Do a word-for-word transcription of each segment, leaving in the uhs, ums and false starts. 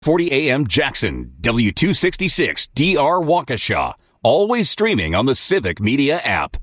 forty A M Jackson, W two sixty-six D R Waukesha. Always streaming on the Civic Media app.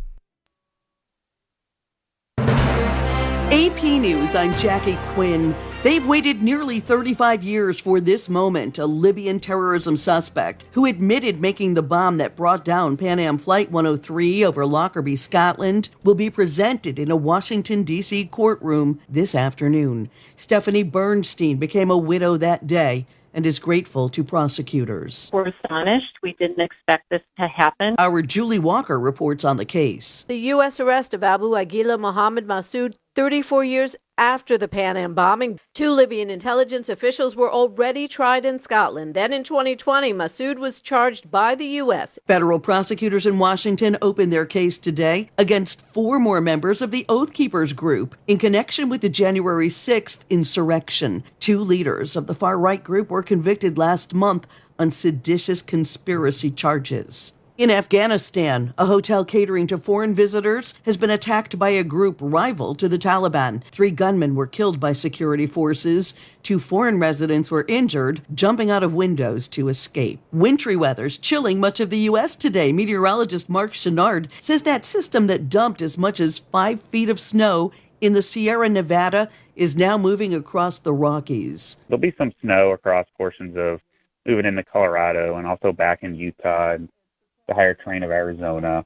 A P News, I'm Jackie Quinn. They've waited nearly thirty-five years for this moment. A Libyan terrorism suspect who admitted making the bomb that brought down Pan Am Flight one oh three over Lockerbie, Scotland, will be presented in a Washington, D C courtroom this afternoon. Stephanie Bernstein became a widow that day and is grateful to prosecutors. We're astonished. We didn't expect this to happen. Our Julie Walker reports on the case. The U S arrest of Abu Aguila Mohammed Massoud thirty-four years after the Pan Am bombing. Two Libyan intelligence officials were already tried in Scotland. Then in twenty twenty, Massoud was charged by the U S. Federal prosecutors in Washington opened their case today against four more members of the Oath Keepers group in connection with the January sixth insurrection. Two leaders of the far-right group were convicted last month on seditious conspiracy charges. In Afghanistan, a hotel catering to foreign visitors has been attacked by a group rival to the Taliban. Three gunmen were killed by security forces. Two foreign residents were injured, jumping out of windows to escape. Wintry weather's chilling much of the U S today. Meteorologist Mark Chenard says that system that dumped as much as five feet of snow in the Sierra Nevada is now moving across the Rockies. There'll be some snow across portions of moving into Colorado and also back in Utah and the higher terrain of Arizona.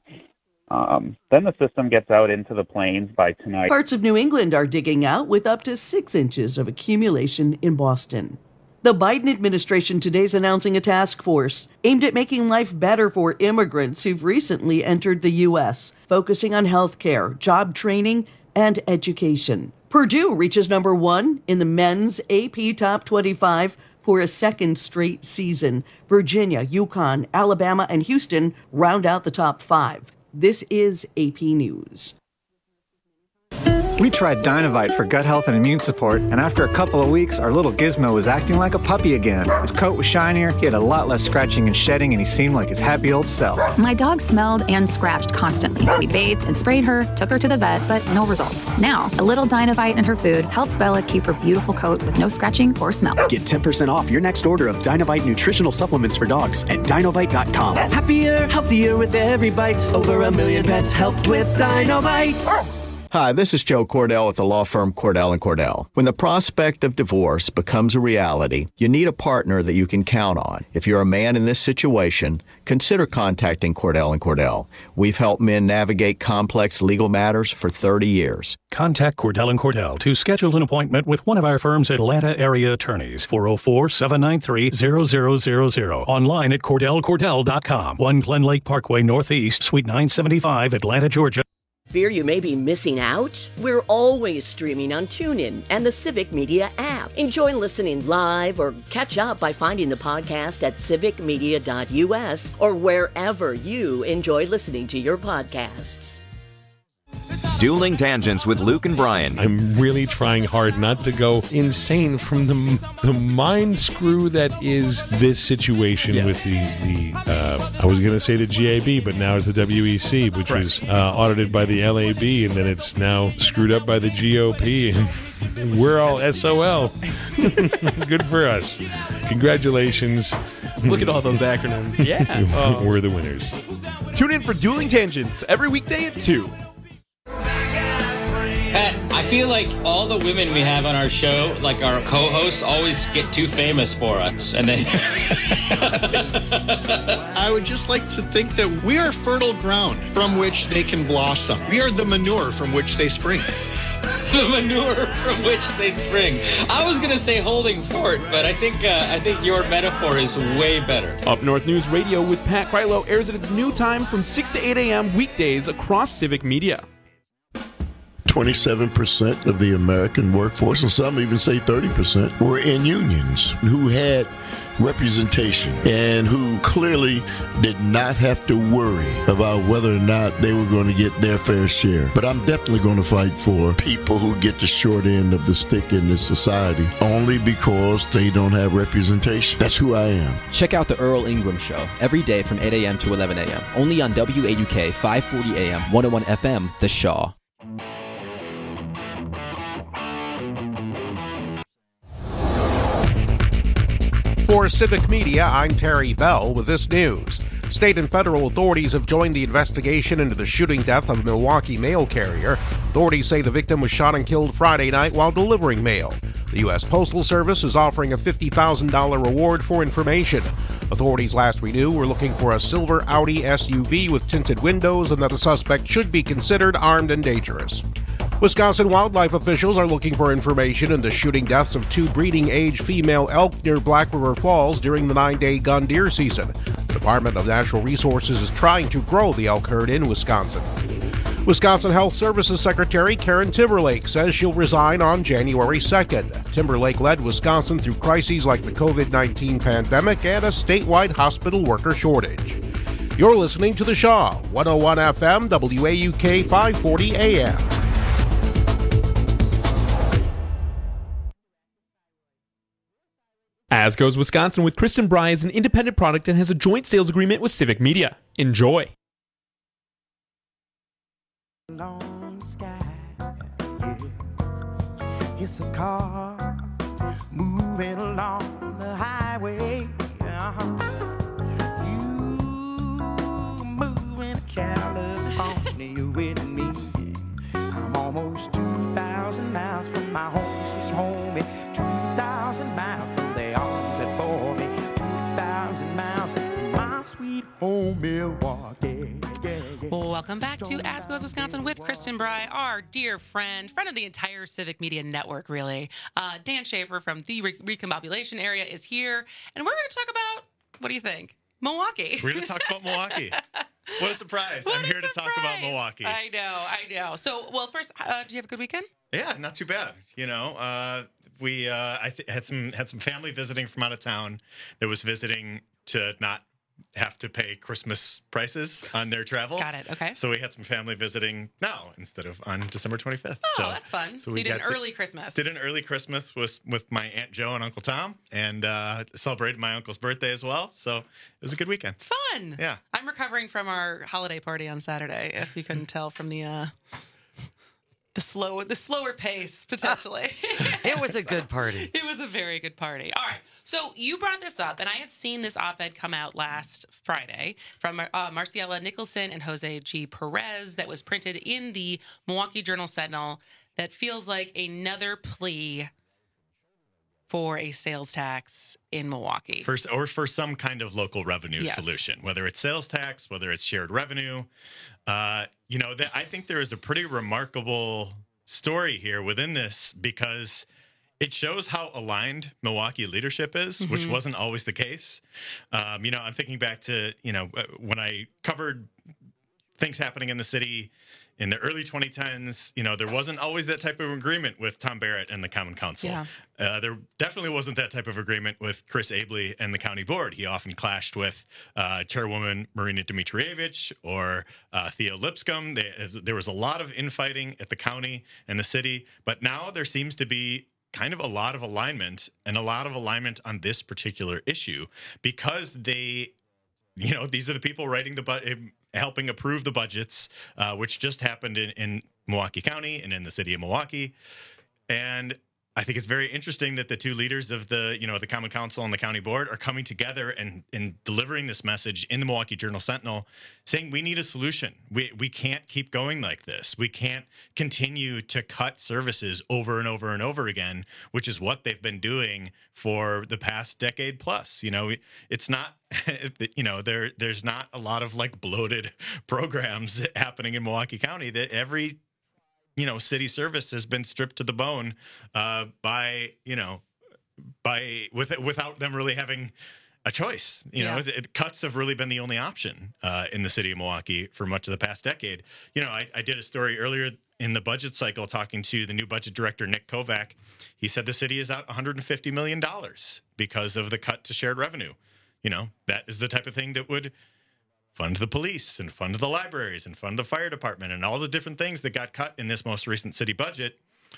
Um, then the system gets out into the plains by tonight. Parts of New England are digging out with up to six inches of accumulation in Boston. The Biden administration today is announcing a task force aimed at making life better for immigrants who've recently entered the U S, focusing on health care, job training, and education. Purdue reaches number one in the men's A P Top twenty-five for a second straight season. Virginia, UConn, Alabama, and Houston round out the top five. This is A P News. We tried Dynovite for gut health and immune support, and after a couple of weeks, our little Gizmo was acting like a puppy again. His coat was shinier, he had a lot less scratching and shedding, and he seemed like his happy old self. My dog smelled and scratched constantly. We bathed and sprayed her, took her to the vet, but no results. Now, a little Dynovite in her food helps Bella keep her beautiful coat with no scratching or smell. Get ten percent off your next order of Dynovite nutritional supplements for dogs at Dynovite dot com. Happier, healthier with every bite. Over a million pets helped with Dynovite. Hi, this is Joe Cordell with the law firm Cordell and Cordell. When the prospect of divorce becomes a reality, you need a partner that you can count on. If you're a man in this situation, consider contacting Cordell and Cordell. We've helped men navigate complex legal matters for thirty years. Contact Cordell and Cordell to schedule an appointment with one of our firm's Atlanta area attorneys. four oh four, seven nine three, zero zero zero zero. Online at Cordell Cordell dot com. one Glen Lake Parkway Northeast, Suite nine seventy-five, Atlanta, Georgia. Fear you may be missing out? We're always streaming on TuneIn and the Civic Media app. Enjoy listening live or catch up by finding the podcast at civic media dot u s or wherever you enjoy listening to your podcasts. Dueling Tangents with Luke and Brian. I'm really trying hard not to go insane from the the mind screw that is this situation yes. with the, the uh, I was going to say the G A B, but now it's the W E C, which right. was uh, audited by the L A B, and then it's now screwed up by the G O P, and we're all S O L. Good for us. Congratulations. Look at all those acronyms. Yeah. Oh. We're the winners. Tune in for Dueling Tangents every weekday at two. Pat, I feel like all the women we have on our show, like our co-hosts, always get too famous for us. And then I would just like to think that we are fertile ground from which they can blossom. We are the manure from which they spring. The manure from which they spring. I was going to say holding fort, but I think uh, I think your metaphor is way better. Up North News Radio with Pat Krylo airs at its new time from six to eight a.m. weekdays across Civic Media. twenty-seven percent of the American workforce, and some even say thirty percent, were in unions who had representation and who clearly did not have to worry about whether or not they were going to get their fair share. But I'm definitely going to fight for people who get the short end of the stick in this society only because they don't have representation. That's who I am. Check out the Earl Ingram Show every day from eight a.m. to eleven a.m. only on W A U K five forty a.m. one oh one F M, The Shaw. For Civic Media, I'm Terry Bell with this news. State and federal authorities have joined the investigation into the shooting death of a Milwaukee mail carrier. Authorities say the victim was shot and killed Friday night while delivering mail. The U S Postal Service is offering a fifty thousand dollars reward for information. Authorities last we knew were looking for a silver Audi S U V with tinted windows and that the suspect should be considered armed and dangerous. Wisconsin wildlife officials are looking for information into shooting deaths of two breeding-age female elk near Black River Falls during the nine-day gun deer season. The Department of Natural Resources is trying to grow the elk herd in Wisconsin. Wisconsin Health Services Secretary Karen Timberlake says she'll resign on January second. Timberlake led Wisconsin through crises like the covid nineteen pandemic and a statewide hospital worker shortage. You're listening to The Shaw, one oh one F M, W A U K five forty A M. As Goes Wisconsin with Kristen Bry is an independent product and has a joint sales agreement with Civic Media. Enjoy. Along the sky, yes. It's a car moving along the highway. Uh-huh. You moving to California with me. I'm almost two thousand miles from my home, sweet home, and two thousand miles from the arms that bore me. two thousand miles from my sweet home, Milwaukee. Yeah, yeah. Welcome back to As Goes Wisconsin with Kristen Bry, our dear friend, friend of the entire Civic Media Network, really. Uh, Dan Schaefer from the Re- Recombobulation area is here, and we're going to talk about, what do you think? Milwaukee. We're going to talk about Milwaukee. What a surprise. What I'm a here surprise. to talk about Milwaukee. I know, I know. So, well, first, uh, do you have a good weekend? Yeah, not too bad. You know, uh, we uh, I th- had some had some family visiting from out of town that was visiting to not have to pay Christmas prices on their travel. Got it. Okay. So we had some family visiting now instead of on December twenty-fifth. Oh, so, that's fun. So, we you did an got to- early Christmas. Did an early Christmas with with my Aunt Jo and Uncle Tom, and uh, celebrated my uncle's birthday as well. So it was a good weekend. Fun. Yeah. I'm recovering from our holiday party on Saturday, if you couldn't tell from the uh, the slow the slower pace, potentially. It was a good party. It was a very good party. All right. So you brought this up, and I had seen this op-ed come out last Friday from uh, Marciela Nicholson and Jose G. Perez that was printed in the Milwaukee Journal-Sentinel that feels like another plea for a sales tax in Milwaukee. For, or for some kind of local revenue Yes. solution, whether it's sales tax, whether it's shared revenue. Uh, you know, th- I think there is a pretty remarkable story here within this because it shows how aligned Milwaukee leadership is, mm-hmm. which wasn't always the case. Um, you know, I'm thinking back to, you know, when I covered things happening in the city in the early twenty tens, you know, there wasn't always that type of agreement with Tom Barrett and the Common Council. Yeah. Uh, there definitely wasn't that type of agreement with Chris Abley and the county board. He often clashed with uh, Chairwoman Marina Dimitrievich or uh, Theo Lipscomb. They, there was a lot of infighting at the county and the city, but now there seems to be kind of a lot of alignment and a lot of alignment on this particular issue because they, you know, these are the people writing the budget, helping approve the budgets, uh, which just happened in, in Milwaukee County and in the city of Milwaukee. And I think it's very interesting that the two leaders of the, you know, the Common Council and the county board are coming together and, and delivering this message in the Milwaukee Journal-Sentinel saying we need a solution. We we can't keep going like this. We can't continue to cut services over and over and over again, which is what they've been doing for the past decade plus. You know, it's not, you know, there there's not a lot of like bloated programs happening in Milwaukee County that every you know, city service has been stripped to the bone uh, by, you know, by with without them really having a choice. You Yeah. know, it, it- cuts have really been the only option uh, in the city of Milwaukee for much of the past decade. You know, I, I did a story earlier in the budget cycle talking to the new budget director, Nick Kovac. He said the city is out one hundred fifty million dollars because of the cut to shared revenue. You know, that is the type of thing that would fund the police and fund the libraries and fund the fire department and all the different things that got cut in this most recent city budget.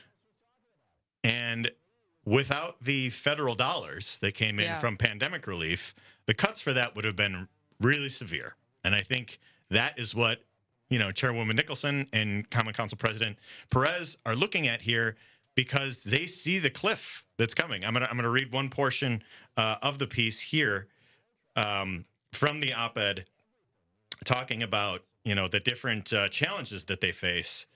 And without the federal dollars that came in Yeah. from pandemic relief, the cuts for that would have been really severe. And I think that is what, you know, Chairwoman Nicholson and Common Council President Perez are looking at here because they see the cliff that's coming. I'm gonna I'm gonna read one portion uh, of the piece here um, from the op-ed, talking about you know the different uh, challenges that they face.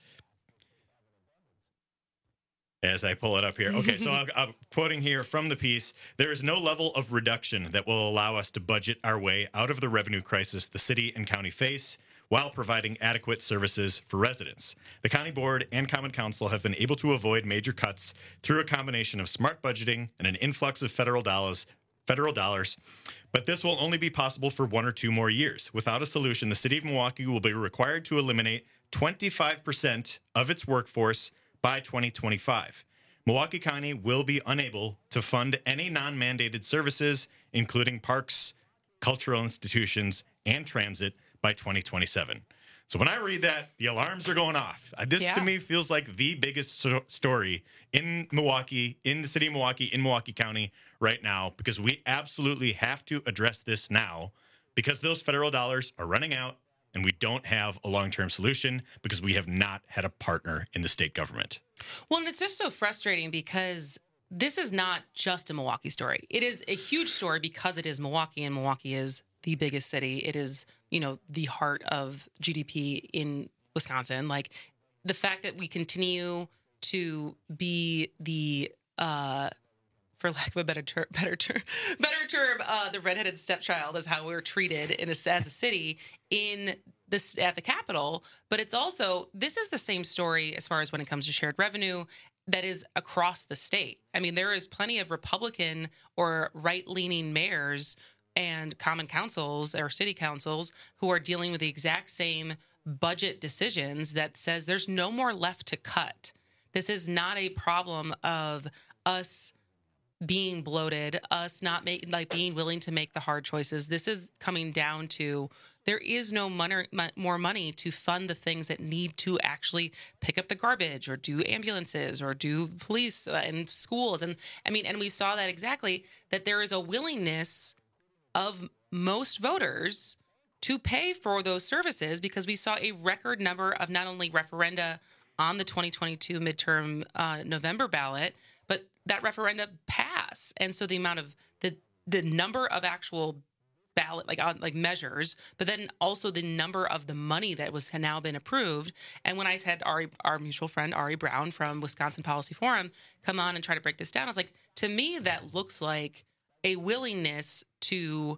As I pull it up here. Okay, so I'm, I'm quoting here from the piece. There is no level of reduction that will allow us to budget our way out of the revenue crisis the city and county face while providing adequate services for residents. The county board and common council have been able to avoid major cuts through a combination of smart budgeting and an influx of federal dollars, federal dollars. But this will only be possible for one or two more years. Without a solution, the city of Milwaukee will be required to eliminate twenty-five percent of its workforce by twenty twenty-five. Milwaukee County will be unable to fund any non-mandated services, including parks, cultural institutions, and transit by twenty twenty-seven. So when I read that, the alarms are going off. Uh, This, Yeah. to me, feels like the biggest so- story in Milwaukee, in the city of Milwaukee, in Milwaukee County right now, because we absolutely have to address this now because those federal dollars are running out. And we don't have a long-term solution because we have not had a partner in the state government. Well, and it's just so frustrating because this is not just a Milwaukee story. It is a huge story because it is Milwaukee, and Milwaukee is the biggest city. It is, you know, the heart of G D P in Wisconsin. Like, the fact that we continue to be the, uh, for lack of a better ter- better term, better term, uh, the redheaded stepchild is how we're treated in a, as a city in this at the Capitol. But it's also, this is the same story as far as when it comes to shared revenue that is across the state. I mean, there is plenty of Republican or right-leaning mayors and common councils or city councils who are dealing with the exact same budget decisions that says there's no more left to cut. This is not a problem of us being bloated, us not making, like being willing to make the hard choices. This is coming down to there is no money, more money to fund the things that need to actually pick up the garbage or do ambulances or do police and schools. And I mean, and we saw that exactly, that there is a willingness of most voters to pay for those services because we saw a record number of not only referenda on the twenty twenty-two midterm uh, November ballot, but that referenda pass. And so the amount of the the number of actual ballot like on like measures, but then also the number of the money that was had now been approved. And when I had Ari, our mutual friend Ari Brown from Wisconsin Policy Forum come on and try to break this down, I was like, to me that looks like a willingness to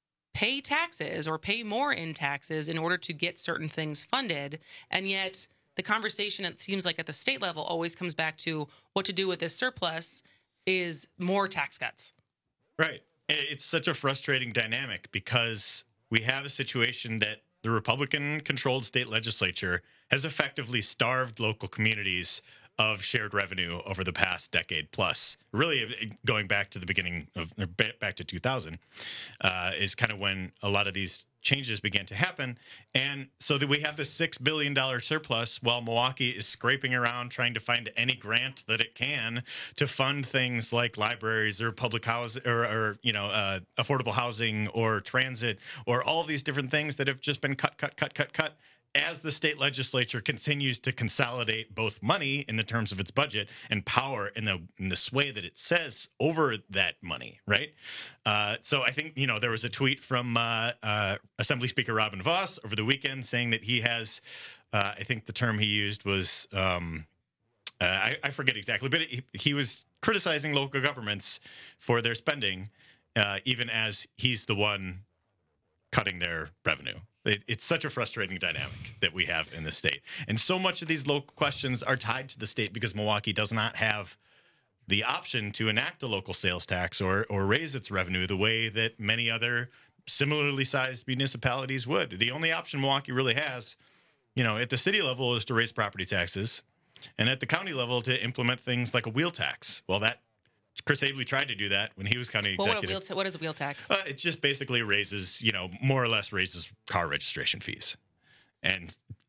pay taxes or pay more in taxes in order to get certain things funded, and yet the conversation, it seems like at the state level, always comes back to what to do with this surplus is more tax cuts. Right. It's such a frustrating dynamic because we have a situation that the Republican-controlled state legislature has effectively starved local communities of shared revenue over the past decade plus. Really, going back to the beginning of, or back to two thousand, uh, is kind of when a lot of these changes began to happen. And so that we have this six billion dollars surplus while Milwaukee is scraping around trying to find any grant that it can to fund things like libraries or public house or, or you know, uh, affordable housing or transit or all of these different things that have just been cut, cut, cut, cut, cut. As the state legislature continues to consolidate both money in the terms of its budget and power in the in the sway that it says over that money, right? Uh, so I think, you know, there was a tweet from uh, uh, Assembly Speaker Robin Vos over the weekend saying that he has, uh, I think the term he used was, um, uh, I, I forget exactly, but he, he was criticizing local governments for their spending, uh, even as he's the one cutting their revenue. It, it's such a frustrating dynamic that we have in the state. And so much of these local questions are tied to the state because Milwaukee does not have the option to enact a local sales tax or, or raise its revenue the way that many other similarly sized municipalities would. The only option Milwaukee really has, you know, at the city level is to raise property taxes, and at the county level to implement things like a wheel tax. Well, that Chris Abele tried to do that when he was county Well, executive. what, a wheel ta- what is a wheel tax? Uh, it just basically raises, you know, more or less raises car registration fees. And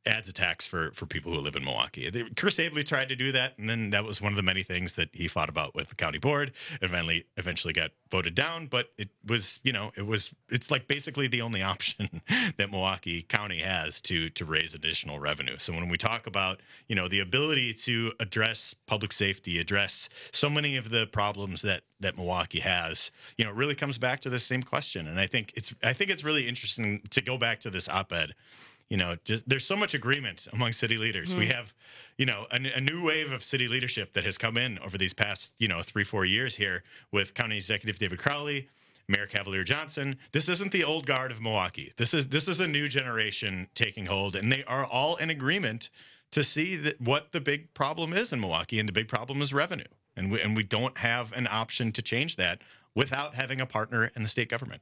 adds a tax for, for people who live in Milwaukee. They, Chris Abele tried to do that, and then that was one of the many things that he fought about with the county board. Eventually, eventually got voted down, but it was, you know, it was, it's like basically the only option that Milwaukee County has to to raise additional revenue. So when we talk about, you know, the ability to address public safety, address so many of the problems that that Milwaukee has, you know, it really comes back to the same question. And I think it's, I think it's really interesting to go back to this op-ed. You know, just, there's so much agreement among city leaders. Mm-hmm. We have, you know, a, a new wave of city leadership that has come in over these past, you know, three, four years here with County Executive David Crowley, Mayor Cavalier Johnson. This isn't the old guard of Milwaukee. This is this is a new generation taking hold, and they are all in agreement to see that what the big problem is in Milwaukee, and the big problem is revenue. And we, and we don't have an option to change that without having a partner in the state government.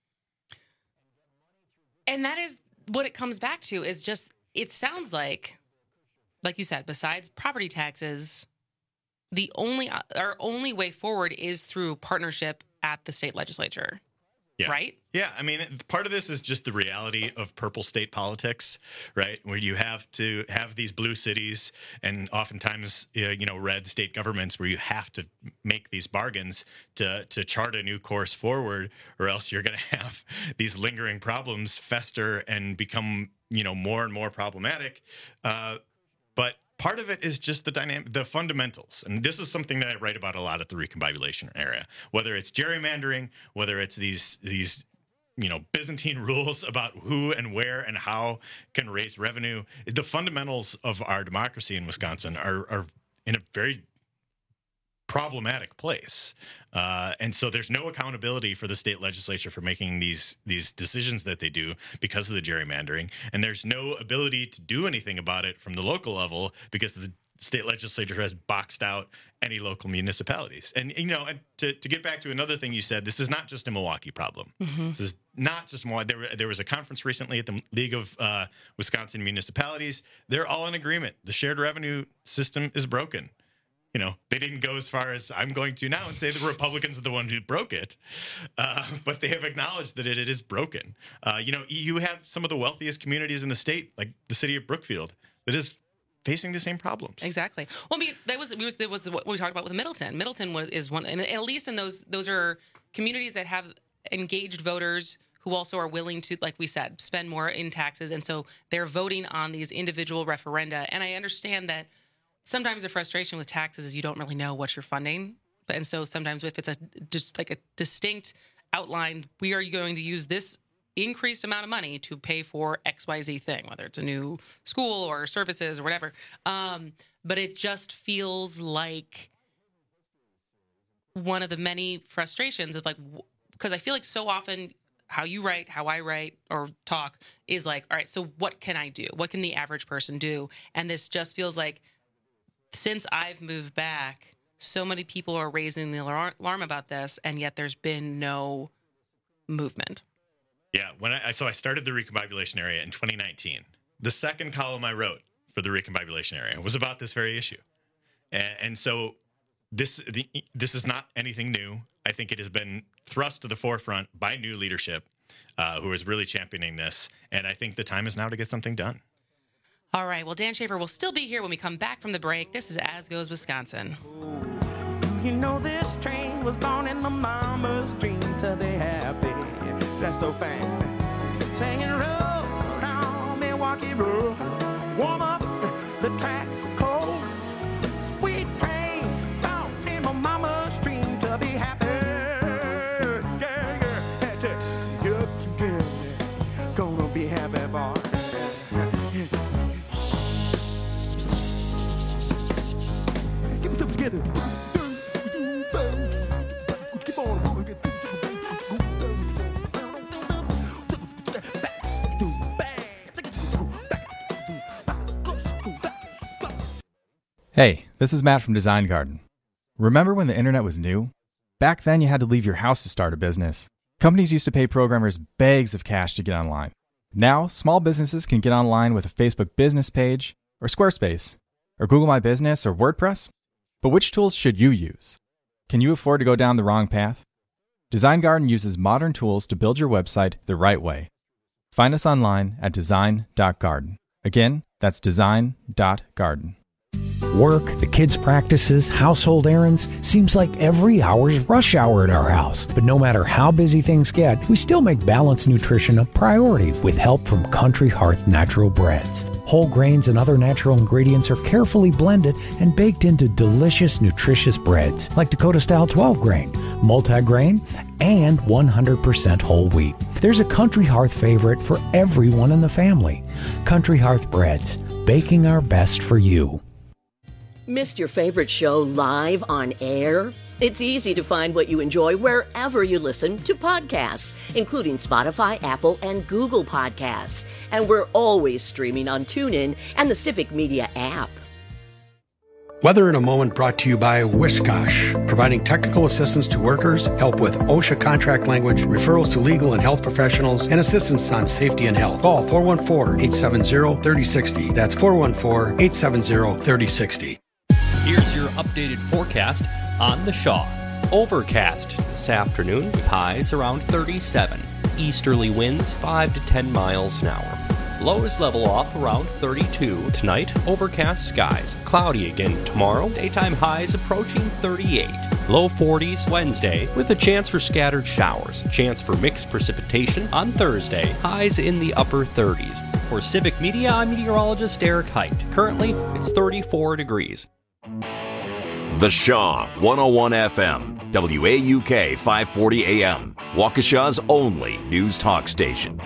And that is what it comes back to, is just, it sounds like, like you said, besides property taxes, the only, our only way forward is through partnership at the state legislature. Yeah. Right? Yeah. I mean, part of this is just the reality of purple state politics, right? Where you have to have these blue cities and oftentimes, you know, red state governments where you have to make these bargains to, to chart a new course forward, or else you're going to have these lingering problems fester and become, you know, more and more problematic. Uh, but part of it is just the dynamic, the fundamentals. And this is something that I write about a lot at the Recombobulation area, whether it's gerrymandering, whether it's these, these, you know, Byzantine rules about who and where and how can raise revenue. The fundamentals of our democracy in Wisconsin are, are in a very problematic place. Uh, and so there's no accountability for the state legislature for making these these decisions that they do because of the gerrymandering. And there's no ability to do anything about it from the local level because the state legislature has boxed out any local municipalities. And, you know, to, to get back to another thing you said, this is not just a Milwaukee problem. Mm-hmm. This is not just Milwaukee. There, there was a conference recently at the League of uh, Wisconsin Municipalities. They're all in agreement. The shared revenue system is broken. You know, they didn't go as far as I'm going to now and say the Republicans are the one who broke it, uh, but they have acknowledged that it, it is broken. Uh, you know, you have some of the wealthiest communities in the state, like the city of Brookfield, that is facing the same problems. Exactly. Well, I mean, that was was that was what we talked about with Middleton. Middleton was, is one, and at least in those those are communities that have engaged voters who also are willing to, like we said, spend more in taxes, and so they're voting on these individual referenda. And I understand that. Sometimes the frustration with taxes is you don't really know what you're funding. And so sometimes if it's a just like a distinct outline, we are going to use this increased amount of money to pay for X Y Z thing, whether it's a new school or services or whatever. Um, but it just feels like one of the many frustrations of like, because I feel like so often how you write, how I write or talk is like, all right, so what can I do? What can the average person do? And this just feels like, since I've moved back, so many people are raising the alarm about this, and yet there's been no movement. Yeah, when I so I started the Recombobulation Area in twenty nineteen. The second column I wrote for the Recombobulation Area was about this very issue, and, and so this the, this is not anything new. I think it has been thrust to the forefront by new leadership, uh, who is really championing this, and I think the time is now to get something done. All right. Well, Dan Schaefer will still be here when we come back from the break. This is As Goes Wisconsin. You know this train was born in my mama's dream to be happy. That's so fine. Singing roll down Milwaukee Road. Warm up, the tracks are cold. Sweet train born in my mama's dream to be happy. Yeah, yeah. Get up together. Gonna be happy, boy. Together. Keep on. Hey, this is Matt from Design Garden. Remember when the internet was new? Back then you had to leave your house to start a business. Companies used to pay programmers bags of cash to get online. Now, small businesses can get online with a Facebook business page, or Squarespace, or Google My Business, or WordPress. But which tools should you use? Can you afford to go down the wrong path? Design Garden uses modern tools to build your website the right way. Find us online at design dot garden. Again, That's design dot garden. Work, the kids' practices, household errands, seems like every hour's rush hour at our house. But no matter how busy things get, we still make balanced nutrition a priority with help from Country Hearth Natural Breads. Whole grains and other natural ingredients are carefully blended and baked into delicious, nutritious breads like Dakota-style twelve grain, multi-grain, and one hundred percent whole wheat. There's a Country Hearth favorite for everyone in the family. Country Hearth Breads, baking our best for you. Missed your favorite show live on air? It's easy to find what you enjoy wherever you listen to podcasts, including Spotify, Apple, and Google Podcasts. And we're always streaming on TuneIn and the Civic Media app. Weather in a Moment brought to you by Wishkosh, providing technical assistance to workers, help with OSHA contract language, referrals to legal and health professionals, and assistance on safety and health. Call four one four, eight seven zero, three zero six zero. That's four one four, eight seven zero, three zero six zero. Here's your updated forecast on the Shaw. Overcast this afternoon with highs around thirty-seven. Easterly winds five to ten miles an hour. Lows level off around thirty-two. Tonight, overcast skies. Cloudy again tomorrow. Daytime highs approaching thirty-eight. Low forties Wednesday with a chance for scattered showers. Chance for mixed precipitation on Thursday. Highs in the upper thirties. For Civic Media, I'm meteorologist Eric Height. Currently, it's thirty-four degrees. The Shaw, one oh one F M, W A U K five forty A M, Waukesha's only news talk station.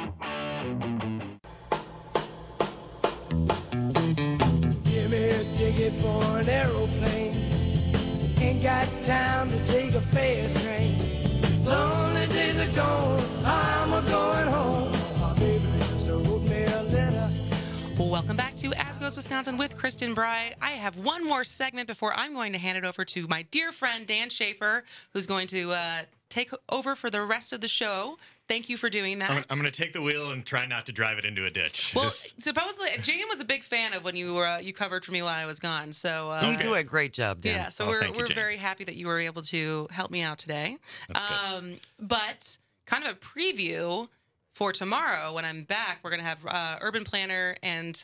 Give me a ticket for an aeroplane. Ain't got time to take a fast train. Lonely days are gone, I'm a going home. My baby just wrote me a letter. Welcome back to As Goes Wisconsin with Kristen Bry. I have one more segment before I'm going to hand it over to my dear friend Dan Schaefer, who's going to uh, take over for the rest of the show. Thank you for doing that. I'm, I'm going to take the wheel and try not to drive it into a ditch. Well, This- supposedly, Jane was a big fan of when you were uh, you covered for me while I was gone. So uh, You do a great job, Dan. Yeah, so Oh, we're thank you, we're Jane. very happy that you were able to help me out today. That's good. Um, but kind of a preview for tomorrow when I'm back, we're going to have uh, urban planner and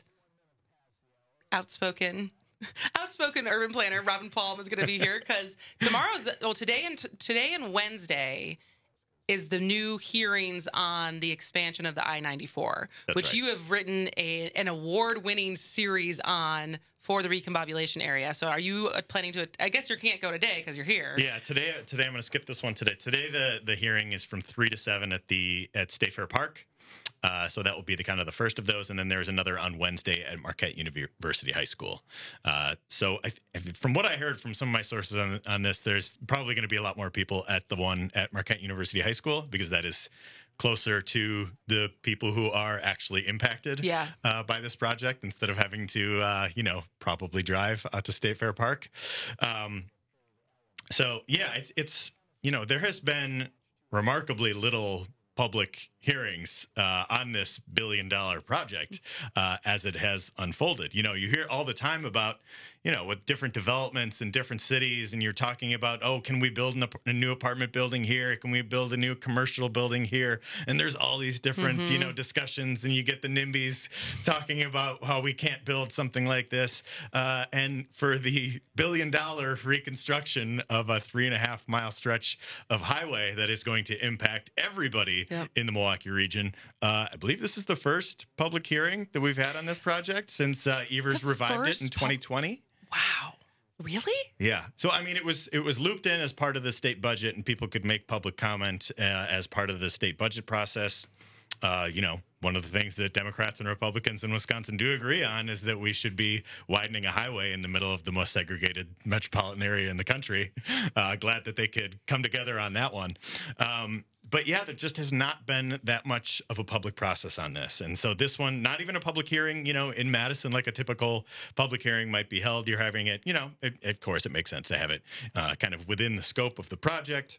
outspoken outspoken urban planner Robin Palm is going to be here because tomorrow's well today and t- today and Wednesday is the new hearings on the expansion of the I ninety-four, That's which right. you have written a an award-winning series on for the recombobulation area. So are you uh, planning to? I guess you can't go today because you're here. Yeah, today today I'm going to skip this one today. Today the the hearing is from three to seven at the at State Fair Park. Uh, so that will be the kind of the first of those, and then there's another on Wednesday at Marquette University High School. Uh, so I th- from what I heard from some of my sources on, on this, there's probably going to be a lot more people at the one at Marquette University High School because that is closer to the people who are actually impacted Yeah. uh, by this project instead of having to, uh, you know, probably drive out to State Fair Park. Um, so, yeah, it's, it's, you know, there has been remarkably little public hearings uh, on this billion dollar project uh, as it has unfolded. You know, you hear all the time about, you know, with different developments in different cities, and you're talking about, oh, can we build an, a new apartment building here? Can we build a new commercial building here? And there's all these different, Mm-hmm. you know, discussions, and you get the NIMBYs talking about how we can't build something like this. Uh, and for the billion dollar reconstruction of a three and a half mile stretch of highway that is going to impact everybody Yep. in the Milwaukee region, uh, I believe this is the first public hearing that we've had on this project since uh, Evers the revived it first in pub- twenty twenty. Wow. Really? Yeah. So, I mean, it was it was looped in as part of the state budget, and people could make public comment uh, as part of the state budget process. Uh, you know, one of the things that Democrats and Republicans in Wisconsin do agree on is that we should be widening a highway in the middle of the most segregated metropolitan area in the country. Uh, glad that they could come together on that one. Um, But yeah, there just has not been that much of a public process on this. And so this one, not even a public hearing, you know, in Madison, like a typical public hearing might be held. You're having it, you know, it, of course, it makes sense to have it uh, kind of within the scope of the project.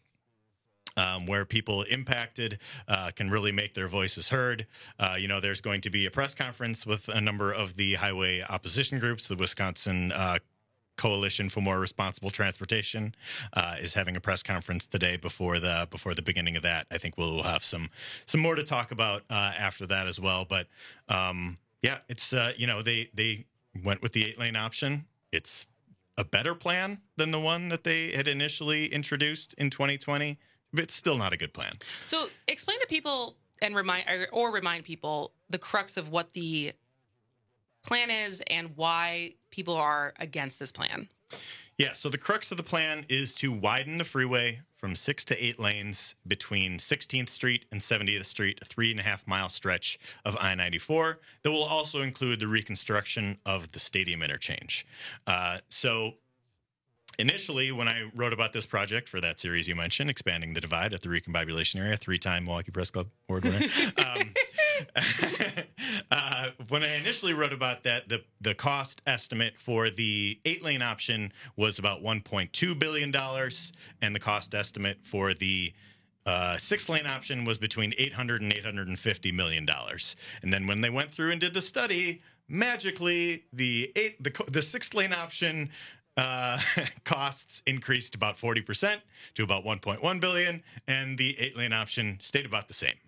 Um, where people impacted uh, can really make their voices heard. Uh, you know, there's going to be a press conference with a number of the highway opposition groups. The Wisconsin uh, Coalition for More Responsible Transportation uh, is having a press conference today before the before the beginning of that. I think we'll have some some more to talk about uh, after that as well. But um, Yeah, it's, uh, you know, they, they went with the eight-lane option. It's a better plan than the one that they had initially introduced in twenty twenty, but it's still not a good plan. So explain to people and remind or, or remind people the crux of what the plan is and why people are against this plan. Yeah, so the crux of the plan is to widen the freeway from six to eight lanes between sixteenth Street and seventieth Street, a three and a half mile stretch of I ninety-four that will also include the reconstruction of the stadium interchange. Uh, so initially, when I wrote about this project for that series you mentioned, Expanding the Divide at the Recombobulation Area, three-time Milwaukee Press Club award winner, um, uh, when I initially wrote about that, the, the cost estimate for the eight-lane option was about one point two billion dollars, and the cost estimate for the uh, six-lane option was between eight hundred and eight hundred fifty million dollars. And then when they went through and did the study, magically, the eight the, the six-lane option Uh, costs increased about forty percent to about one point one billion dollars, and the eight-lane option stayed about the same.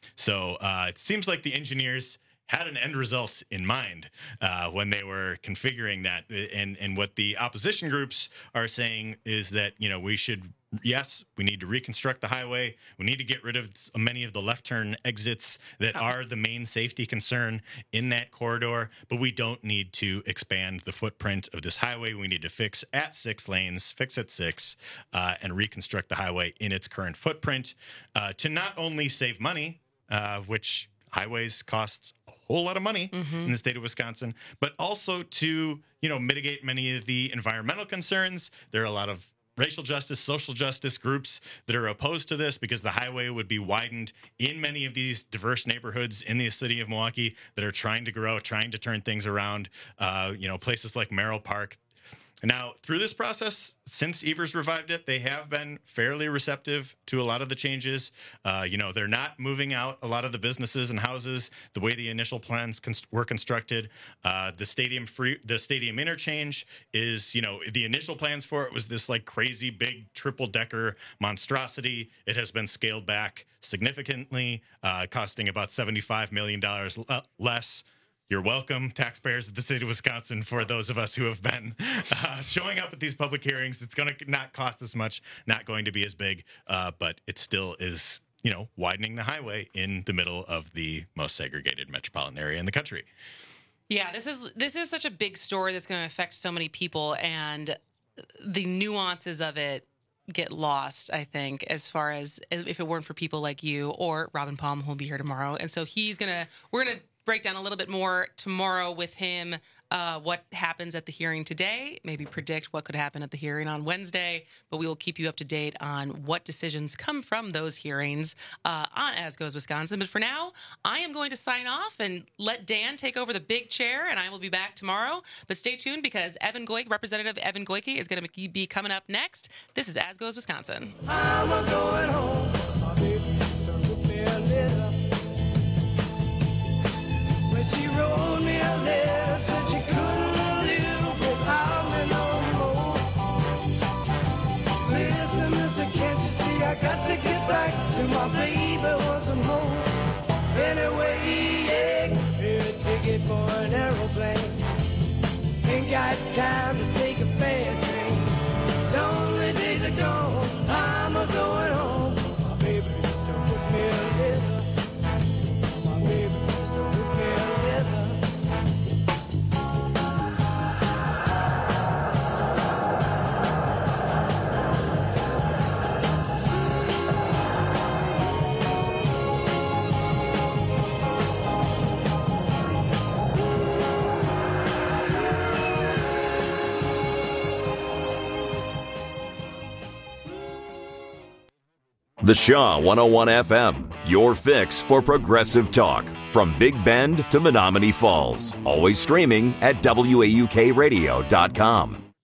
So uh, it seems like the engineers had an end result in mind uh, when they were configuring that. And, and what the opposition groups are saying is that, you know, we should, yes, we need to reconstruct the highway. We need to get rid of many of the left turn exits that are the main safety concern in that corridor, but we don't need to expand the footprint of this highway. We need to fix at six lanes, fix at six, uh, and reconstruct the highway in its current footprint uh, to not only save money, uh, which highways costs a whole lot of money mm-hmm. in the state of Wisconsin, but also to, you know, mitigate many of the environmental concerns. There are a lot of racial justice, social justice groups that are opposed to this because the highway would be widened in many of these diverse neighborhoods in the city of Milwaukee that are trying to grow, trying to turn things around. Uh, you know, places like Merrill Park. Now, through this process, since Evers revived it, they have been fairly receptive to a lot of the changes. Uh, you know, they're not moving out a lot of the businesses and houses the way the initial plans const- were constructed. Uh, the stadium free, the stadium interchange is, you know, the initial plans for it was this like crazy big triple decker monstrosity. It has been scaled back significantly, uh, costing about seventy-five million dollars l- less. You're welcome, taxpayers of the state of Wisconsin, for those of us who have been uh, showing up at these public hearings. It's going to not cost as much, not going to be as big, uh, but it still is, you know, widening the highway in the middle of the most segregated metropolitan area in the country. Yeah, this is this is such a big story that's going to affect so many people, and the nuances of it get lost, I think, as far as if it weren't for people like you or Robin Palm, who will be here tomorrow. And so he's going to, we're going to break down a little bit more tomorrow with him, uh, what happens at the hearing today, maybe predict what could happen at the hearing on Wednesday, but we will keep you up to date on what decisions come from those hearings uh, on As Goes Wisconsin. But for now, I am going to sign off and let Dan take over the big chair, and I will be back tomorrow. But stay tuned because Evan Goik, Representative Evan Goike, is going to be coming up next. This is As Goes Wisconsin. I'm a going home. My baby used to whip me a little. When she wrote me a letter, said she couldn't live without me no more. Listen, mister, can't you see I got to get back to my baby once more? Anyway, yeah, here a ticket for an aeroplane. Ain't got time to take a fast train. Lonely days are gone, I'm a going home. My baby used to whip me a little. My baby used to whip me a little. The Shaw one oh one F M, your fix for progressive talk. From Big Bend to Menominee Falls. Always streaming at W A U K radio dot com.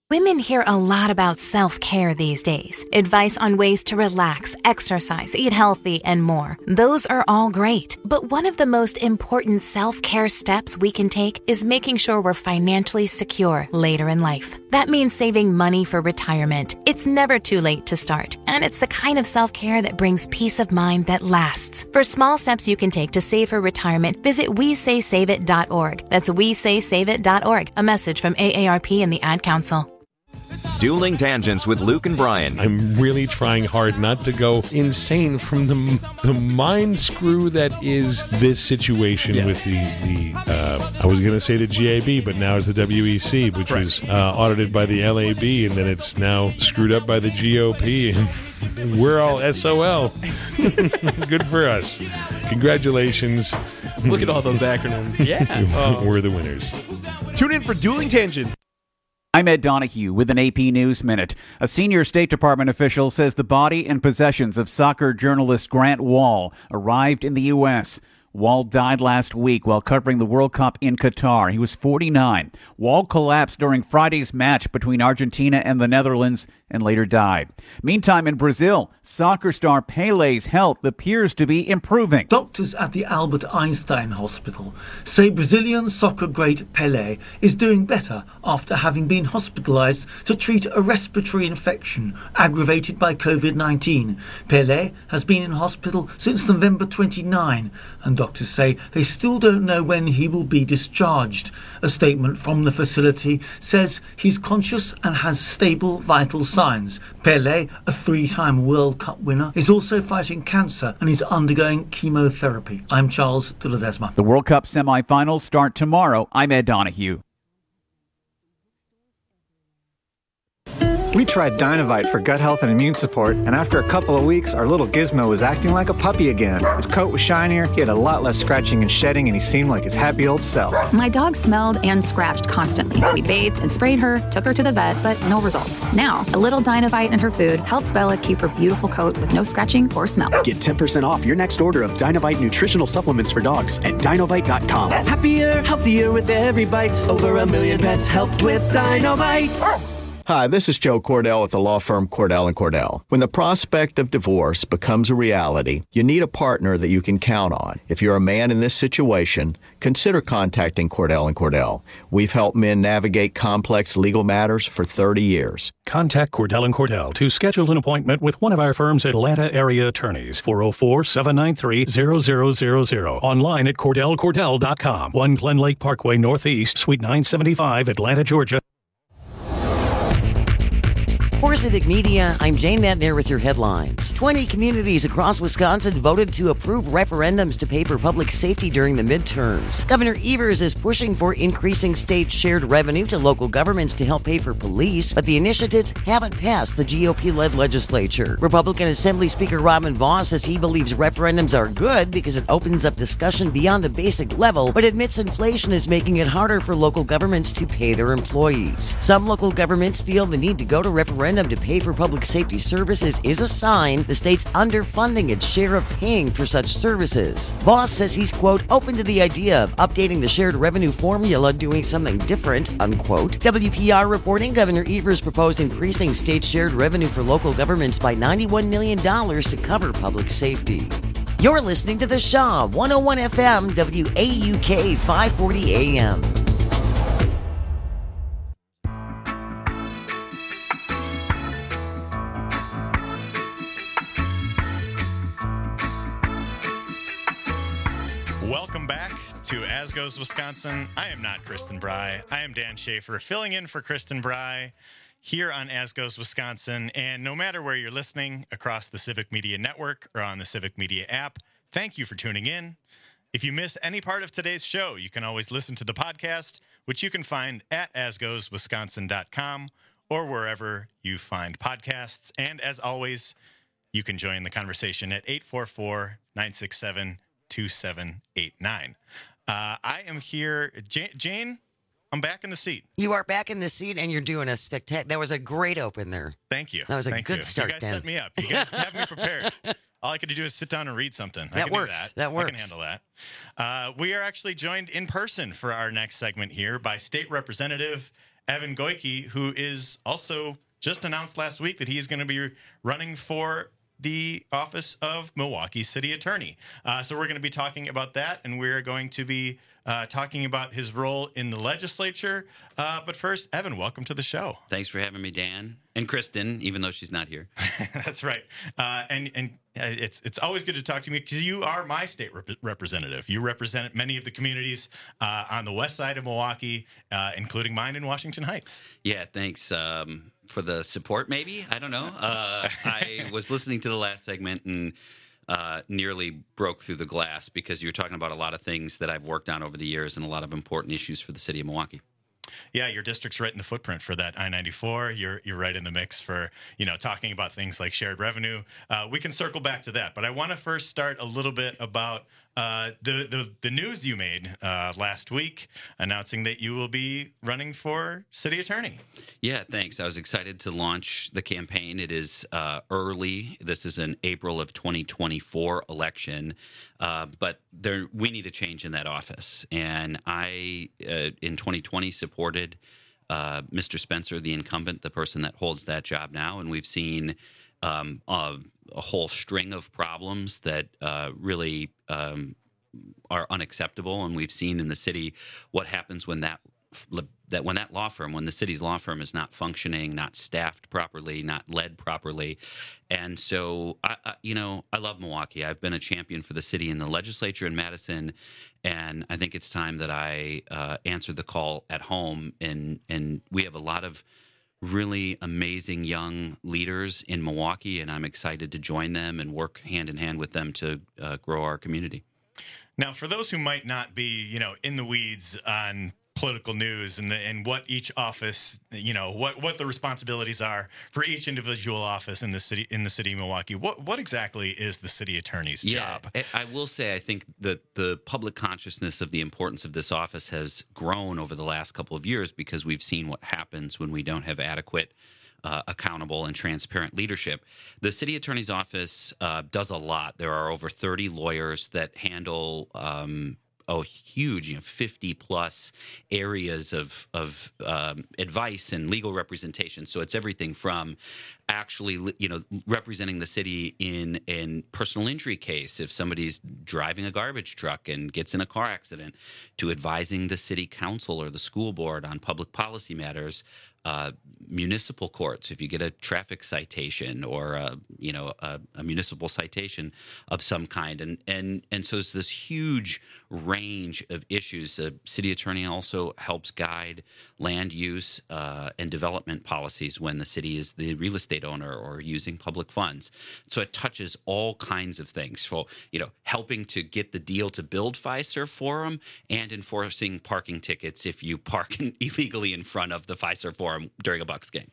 Women hear a lot about self-care these days. Advice on ways to relax, exercise, eat healthy, and more. Those are all great. But one of the most important self-care steps we can take is making sure we're financially secure later in life. That means saving money for retirement. It's never too late to start. And it's the kind of self-care that brings peace of mind that lasts. For small steps you can take to save for retirement, visit we say save it dot org. That's we say save it dot org. A message from A A R P and the Ad Council. Dueling Tangents with Luke and Brian. I'm really trying hard not to go insane from the the mind screw that is this situation yes. with the, the uh, I was going to say the G A B, but now it's the W E C, which right. was uh, audited by the L A B, and then it's now screwed up by the G O P, and we're all S O L. Good for us. Congratulations. Look at all those acronyms. Yeah. Oh. We're the winners. Tune in for Dueling Tangents. I'm Ed Donahue with an A P News Minute. A senior State Department official says the body and possessions of soccer journalist Grant Wahl arrived in the U S Wahl died last week while covering the World Cup in Qatar. He was forty-nine. Wahl collapsed during Friday's match between Argentina and the Netherlands and later died. Meantime, in Brazil, soccer star Pele's health appears to be improving. Doctors at the Albert Einstein Hospital say Brazilian soccer great Pele is doing better after having been hospitalized to treat a respiratory infection aggravated by covid nineteen. Pele has been in hospital since November twenty-ninth, and doctors say they still don't know when he will be discharged. A statement from the facility says he's conscious and has stable vital signs. Pele, a three-time World Cup winner, is also fighting cancer and is undergoing chemotherapy. I'm Charles de Ledesma. The World Cup semifinals start tomorrow. I'm Ed Donahue. We tried Dynovite for gut health and immune support, and after a couple of weeks, our little Gizmo was acting like a puppy again. His coat was shinier, he had a lot less scratching and shedding, and he seemed like his happy old self. My dog smelled and scratched constantly. We bathed and sprayed her, took her to the vet, but no results. Now, a little Dynovite in her food helps Bella keep her beautiful coat with no scratching or smell. Get ten percent off your next order of Dynovite nutritional supplements for dogs at dynovite dot com. Happier, healthier with every bite. Over a million pets helped with Dynovite. Hi, this is Joe Cordell with the law firm Cordell and Cordell. When the prospect of divorce becomes a reality, you need a partner that you can count on. If you're a man in this situation, consider contacting Cordell and Cordell. We've helped men navigate complex legal matters for thirty years. Contact Cordell and Cordell to schedule an appointment with one of our firm's Atlanta area attorneys. four oh four, seven nine three, zero zero zero zero. Online at cordell cordell dot com. one Glen Lake Parkway Northeast, Suite nine seventy-five, Atlanta, Georgia. For Civic Media, I'm Jane Madner with your headlines. twenty communities across Wisconsin voted to approve referendums to pay for public safety during the midterms. Governor Evers is pushing for increasing state shared revenue to local governments to help pay for police, but the initiatives haven't passed the G O P-led legislature. Republican Assembly Speaker Robin Vos says he believes referendums are good because it opens up discussion beyond the basic level, but admits inflation is making it harder for local governments to pay their employees. Some local governments feel the need to go to referendum to pay for public safety services is a sign the state's underfunding its share of paying for such services. Voss says he's, quote, open to the idea of updating the shared revenue formula, doing something different, unquote. W P R reporting Governor Evers proposed increasing state shared revenue for local governments by ninety-one million dollars to cover public safety. You're listening to The Shaw, one oh one F M, W A U K, five forty A M. Welcome back to As Goes Wisconsin. I am not Kristen Bry. I am Dan Schaefer, filling in for Kristen Bry here on As Goes Wisconsin. And no matter where you're listening, across the Civic Media Network or on the Civic Media app, thank you for tuning in. If you miss any part of today's show, you can always listen to the podcast, which you can find at as goes wisconsin dot com or wherever you find podcasts. And as always, you can join the conversation at eight four four, nine six seven, two seven eight nine. Uh, I am here. Jane, Jane, I'm back in the seat. You are back in the seat, and you're doing a spectacular. That was a great open there. Thank you. That was a Thank good you. start, You guys Dan. set me up. You guys have me prepared. All I could do is sit down and read something. I That can works. Do that. That I works. can handle that. Uh, we are actually joined in person for our next segment here by State Representative Evan Goyke, who is also just announced last week that he's going to be running for the office of Milwaukee City Attorney. Uh, so we're going to be talking about that, and we're going to be uh, talking about his role in the legislature. Uh, but first, Evan, welcome to the show. Thanks for having me, Dan. And Kristen, even though she's not here. That's right. Uh, and and it's it's always good to talk to you because you are my state rep- representative. You represent many of the communities uh, on the west side of Milwaukee, uh, including mine in Washington Heights. Yeah, thanks um, for the support, maybe. I don't know. Uh, I was listening to the last segment and uh, nearly broke through the glass because you were talking about a lot of things that I've worked on over the years and a lot of important issues for the city of Milwaukee. Yeah, your district's right in the footprint for that I ninety-four. You're you're right in the mix for, you know, talking about things like shared revenue. Uh, we can circle back to that, but I want to first start a little bit about uh, the, the the news you made uh, last week, announcing that you will be running for city attorney. Yeah, thanks. I was excited to launch the campaign. It is uh, early. This is an April of twenty twenty-four election, uh, but there we need a change in that office. And I, uh, in twenty twenty, supported uh, Mister Spencer, the incumbent, the person that holds that job now, and we've seen um, a, a whole string of problems that uh, really um, are unacceptable. And we've seen in the city what happens when that that when that law firm, when the city's law firm is not functioning, not staffed properly, not led properly. And so, I, I, you know, I love Milwaukee. I've been a champion for the city in the legislature in Madison, and I think it's time that I uh, answer the call at home. And, and we have a lot of really amazing young leaders in Milwaukee, and I'm excited to join them and work hand in hand with them to uh, grow our community. Now, for those who might not be, you know, in the weeds on political news and the, and what each office, you know, what, what the responsibilities are for each individual office in the city in the city of Milwaukee. What what exactly is the city attorney's yeah, job? I will say I think that the public consciousness of the importance of this office has grown over the last couple of years because we've seen what happens when we don't have adequate Uh, accountable and transparent leadership. The city attorney's office uh, does a lot. There are over thirty lawyers that handle um, a huge, you know, fifty plus areas of of um, advice and legal representation. So it's everything from actually, you know, representing the city in in personal injury case if somebody's driving a garbage truck and gets in a car accident, to advising the city council or the school board on public policy matters. Uh, municipal courts, if you get a traffic citation or a, you know a, a municipal citation of some kind, and and and so it's this huge range of issues. The city attorney also helps guide land use uh, and development policies when the city is the real estate owner or using public funds. So it touches all kinds of things. For you know, helping to get the deal to build Fiserv Forum and enforcing parking tickets if you park in, illegally in front of the Fiserv Forum during a Bucks game.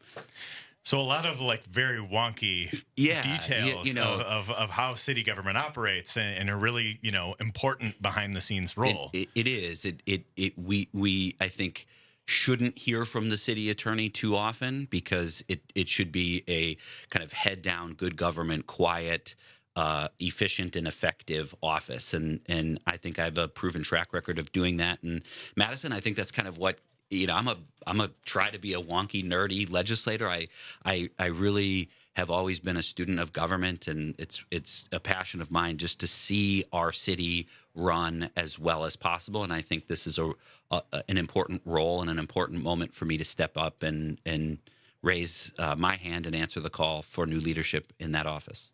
So a lot of like very wonky yeah, details you, you know, of, of, of how city government operates, and, and a really, you know, important behind the scenes role. It, it, it is. It, it it we we I think shouldn't hear from the city attorney too often because it it should be a kind of head down, good government, quiet, Uh, efficient and effective office, and and I think I have a proven track record of doing that in Madison. I think that's kind of what, you know, I'm a I'm a try to be a wonky, nerdy legislator. I I I really have always been a student of government, and it's it's a passion of mine just to see our city run as well as possible. And I think this is a, a an important role and an important moment for me to step up and and raise uh, my hand and answer the call for new leadership in that office.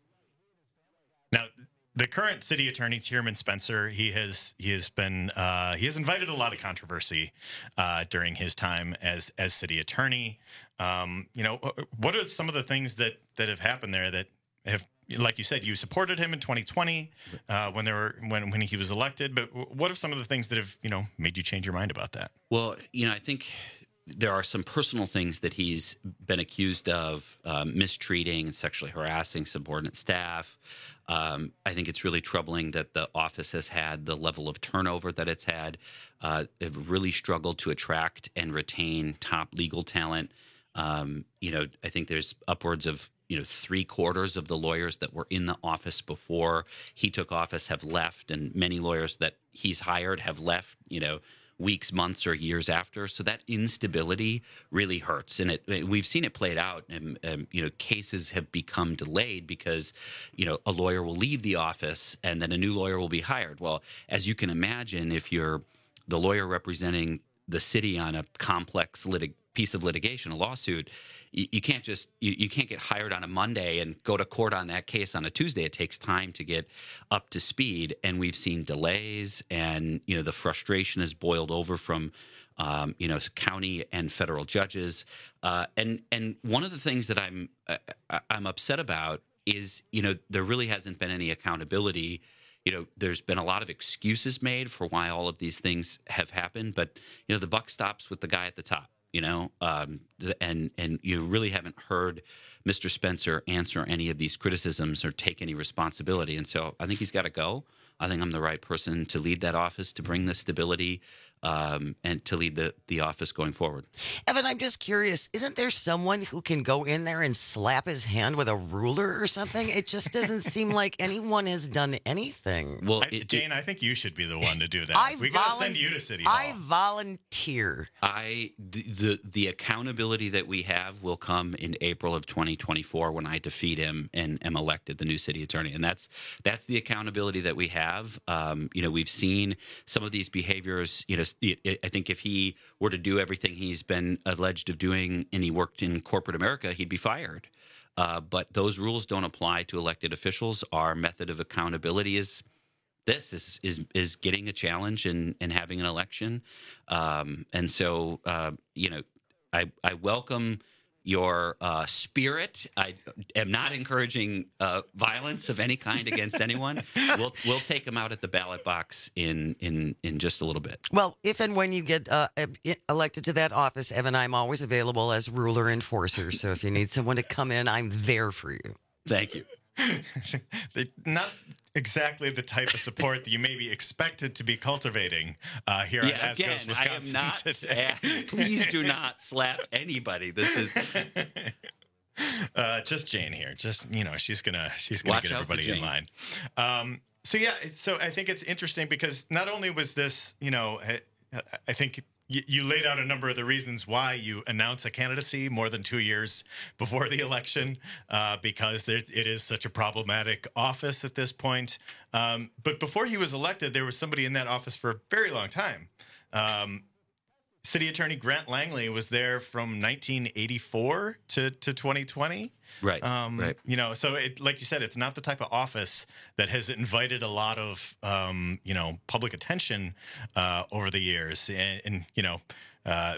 Now, the current city attorney, Chairman Spencer, he has he has been uh, he has invited a lot of controversy uh, during his time as as city attorney. Um, you know, what are some of the things that that have happened there that have, like you said, you supported him in twenty twenty uh, when there were when when he was elected. But what are some of the things that have, you know, made you change your mind about that? Well, you know, I think there are some personal things that he's been accused of um, mistreating and sexually harassing subordinate staff. Um, I think it's really troubling that the office has had the level of turnover that it's had. Uh, they've really struggled to attract and retain top legal talent. Um, you know, I think there's upwards of, you know, three quarters of the lawyers that were in the office before he took office have left, and many lawyers that he's hired have left, you know, weeks, months, or years after. So that instability really hurts, and it, we've seen it played out. And um, you know, cases have become delayed because you know a lawyer will leave the office and then a new lawyer will be hired. Well, as you can imagine, if you're the lawyer representing the city on a complex litig- piece of litigation, a lawsuit, you, you can't just you, you can't get hired on a Monday and go to court on that case on a Tuesday. It takes time to get up to speed, and we've seen delays, and you know the frustration has boiled over from um, you know county and federal judges, uh, and and one of the things that I'm uh, I'm upset about is you know there really hasn't been any accountability. You know, there's been a lot of excuses made for why all of these things have happened, but you know, the buck stops with the guy at the top. You know, um, and and you really haven't heard Mister Spencer answer any of these criticisms or take any responsibility. And so I think he's got to go. I think I'm the right person to lead that office, to bring the stability, um, and to lead the, the office going forward. Evan, I'm just curious, isn't there someone who can go in there and slap his hand with a ruler or something? It just doesn't seem like anyone has done anything. Well, I, it, Jane, I think you should be the one to do that. I we got to volun- send you to City Hall. I volunteer. I the, the the accountability that we have will come in April of twenty twenty-four when I defeat him and am elected the new city attorney, and that's that's the accountability that we have. Um, you know, we've seen some of these behaviors. You know, I think if he were to do everything he's been alleged of doing, and he worked in corporate America, he'd be fired. Uh, but those rules don't apply to elected officials. Our method of accountability is this: is is is getting a challenge and and having an election. Um, and so, uh, you know, I I welcome your uh, spirit. I am not encouraging uh, violence of any kind against anyone. We'll we'll take them out at the ballot box in in in just a little bit. Well, if and when you get uh, elected to that office, Evan, I'm always available as ruler enforcer. So if you need someone to come in, I'm there for you. Thank you. They, not exactly the type of support that you may be expected to be cultivating uh, here yeah, on As again, Goes Wisconsin I am not. today. Uh, please do not slap anybody. This is uh, just Jane here. Just you know, she's gonna she's gonna Watch get out for everybody in Jane. line. Um, so yeah, so I think it's interesting because not only was this, you know, I, I think. You laid out a number of the reasons why you announce a candidacy more than two years before the election, uh, because there, it is such a problematic office at this point. Um, but before he was elected, there was somebody in that office for a very long time. Um, City Attorney Grant Langley was there from nineteen eighty-four to, to twenty twenty. Right, um, right. You know, so it, like you said, it's not the type of office that has invited a lot of, um, you know, public attention uh, over the years. And, and you know, uh,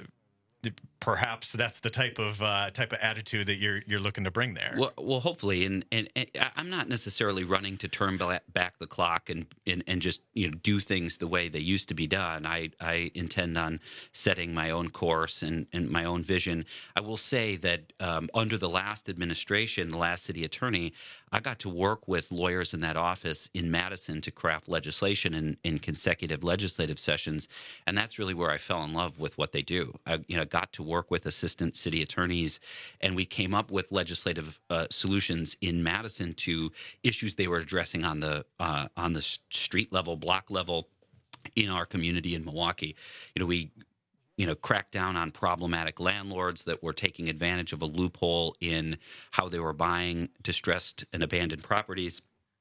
perhaps that's the type of uh, type of attitude that you're you're looking to bring there. Well, well, hopefully, and, and and I'm not necessarily running to turn back the clock and, and and just you know do things the way they used to be done. I I intend on setting my own course and, and my own vision. I will say that um, under the last administration, the last city attorney, I got to work with lawyers in that office in Madison to craft legislation in, in consecutive legislative sessions, and that's really where I fell in love with what they do. I you know got to work with assistant city attorneys, and we came up with legislative uh, solutions in Madison to issues they were addressing on the uh, on the street level, block level, in our community in Milwaukee. You know, we you know cracked down on problematic landlords that were taking advantage of a loophole in how they were buying distressed and abandoned properties.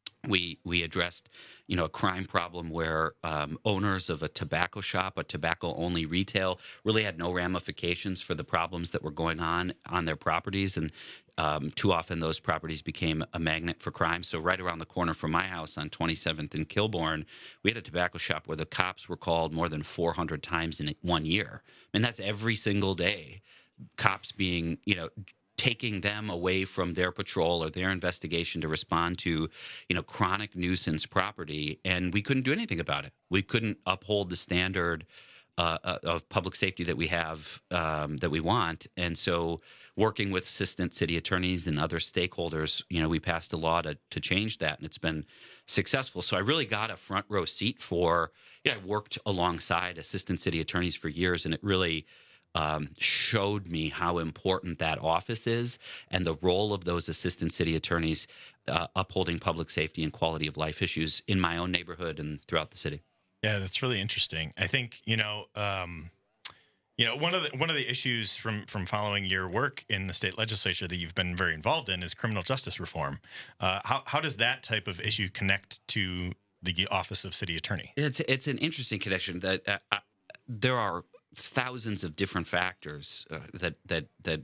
We we addressed, you know, a crime problem where um, owners of a tobacco shop, a tobacco-only retail, really had no ramifications for the problems that were going on on their properties, and um, too often those properties became a magnet for crime. So right around the corner from my house on twenty-seventh and Kilbourne, we had a tobacco shop where the cops were called more than four hundred times in one year. And that's every single day, cops being, you know, taking them away from their patrol or their investigation to respond to, you know, chronic nuisance property, and we couldn't do anything about it. We couldn't uphold the standard uh, of public safety that we have, um, that we want, and so working with assistant city attorneys and other stakeholders, you know, we passed a law to to change that, and it's been successful. So I really got a front row seat for. You know, I worked alongside assistant city attorneys for years, and it really. Um, showed me how important that office is and the role of those assistant city attorneys uh, upholding public safety and quality of life issues in my own neighborhood and throughout the city. Yeah, that's really interesting. I think, you know, um, you know, one of the one of the issues from from following your work in the state legislature that you've been very involved in is criminal justice reform. Uh, how how does that type of issue connect to the office of city attorney? It's it's an interesting connection. That uh, uh, there are thousands of different factors uh, that that that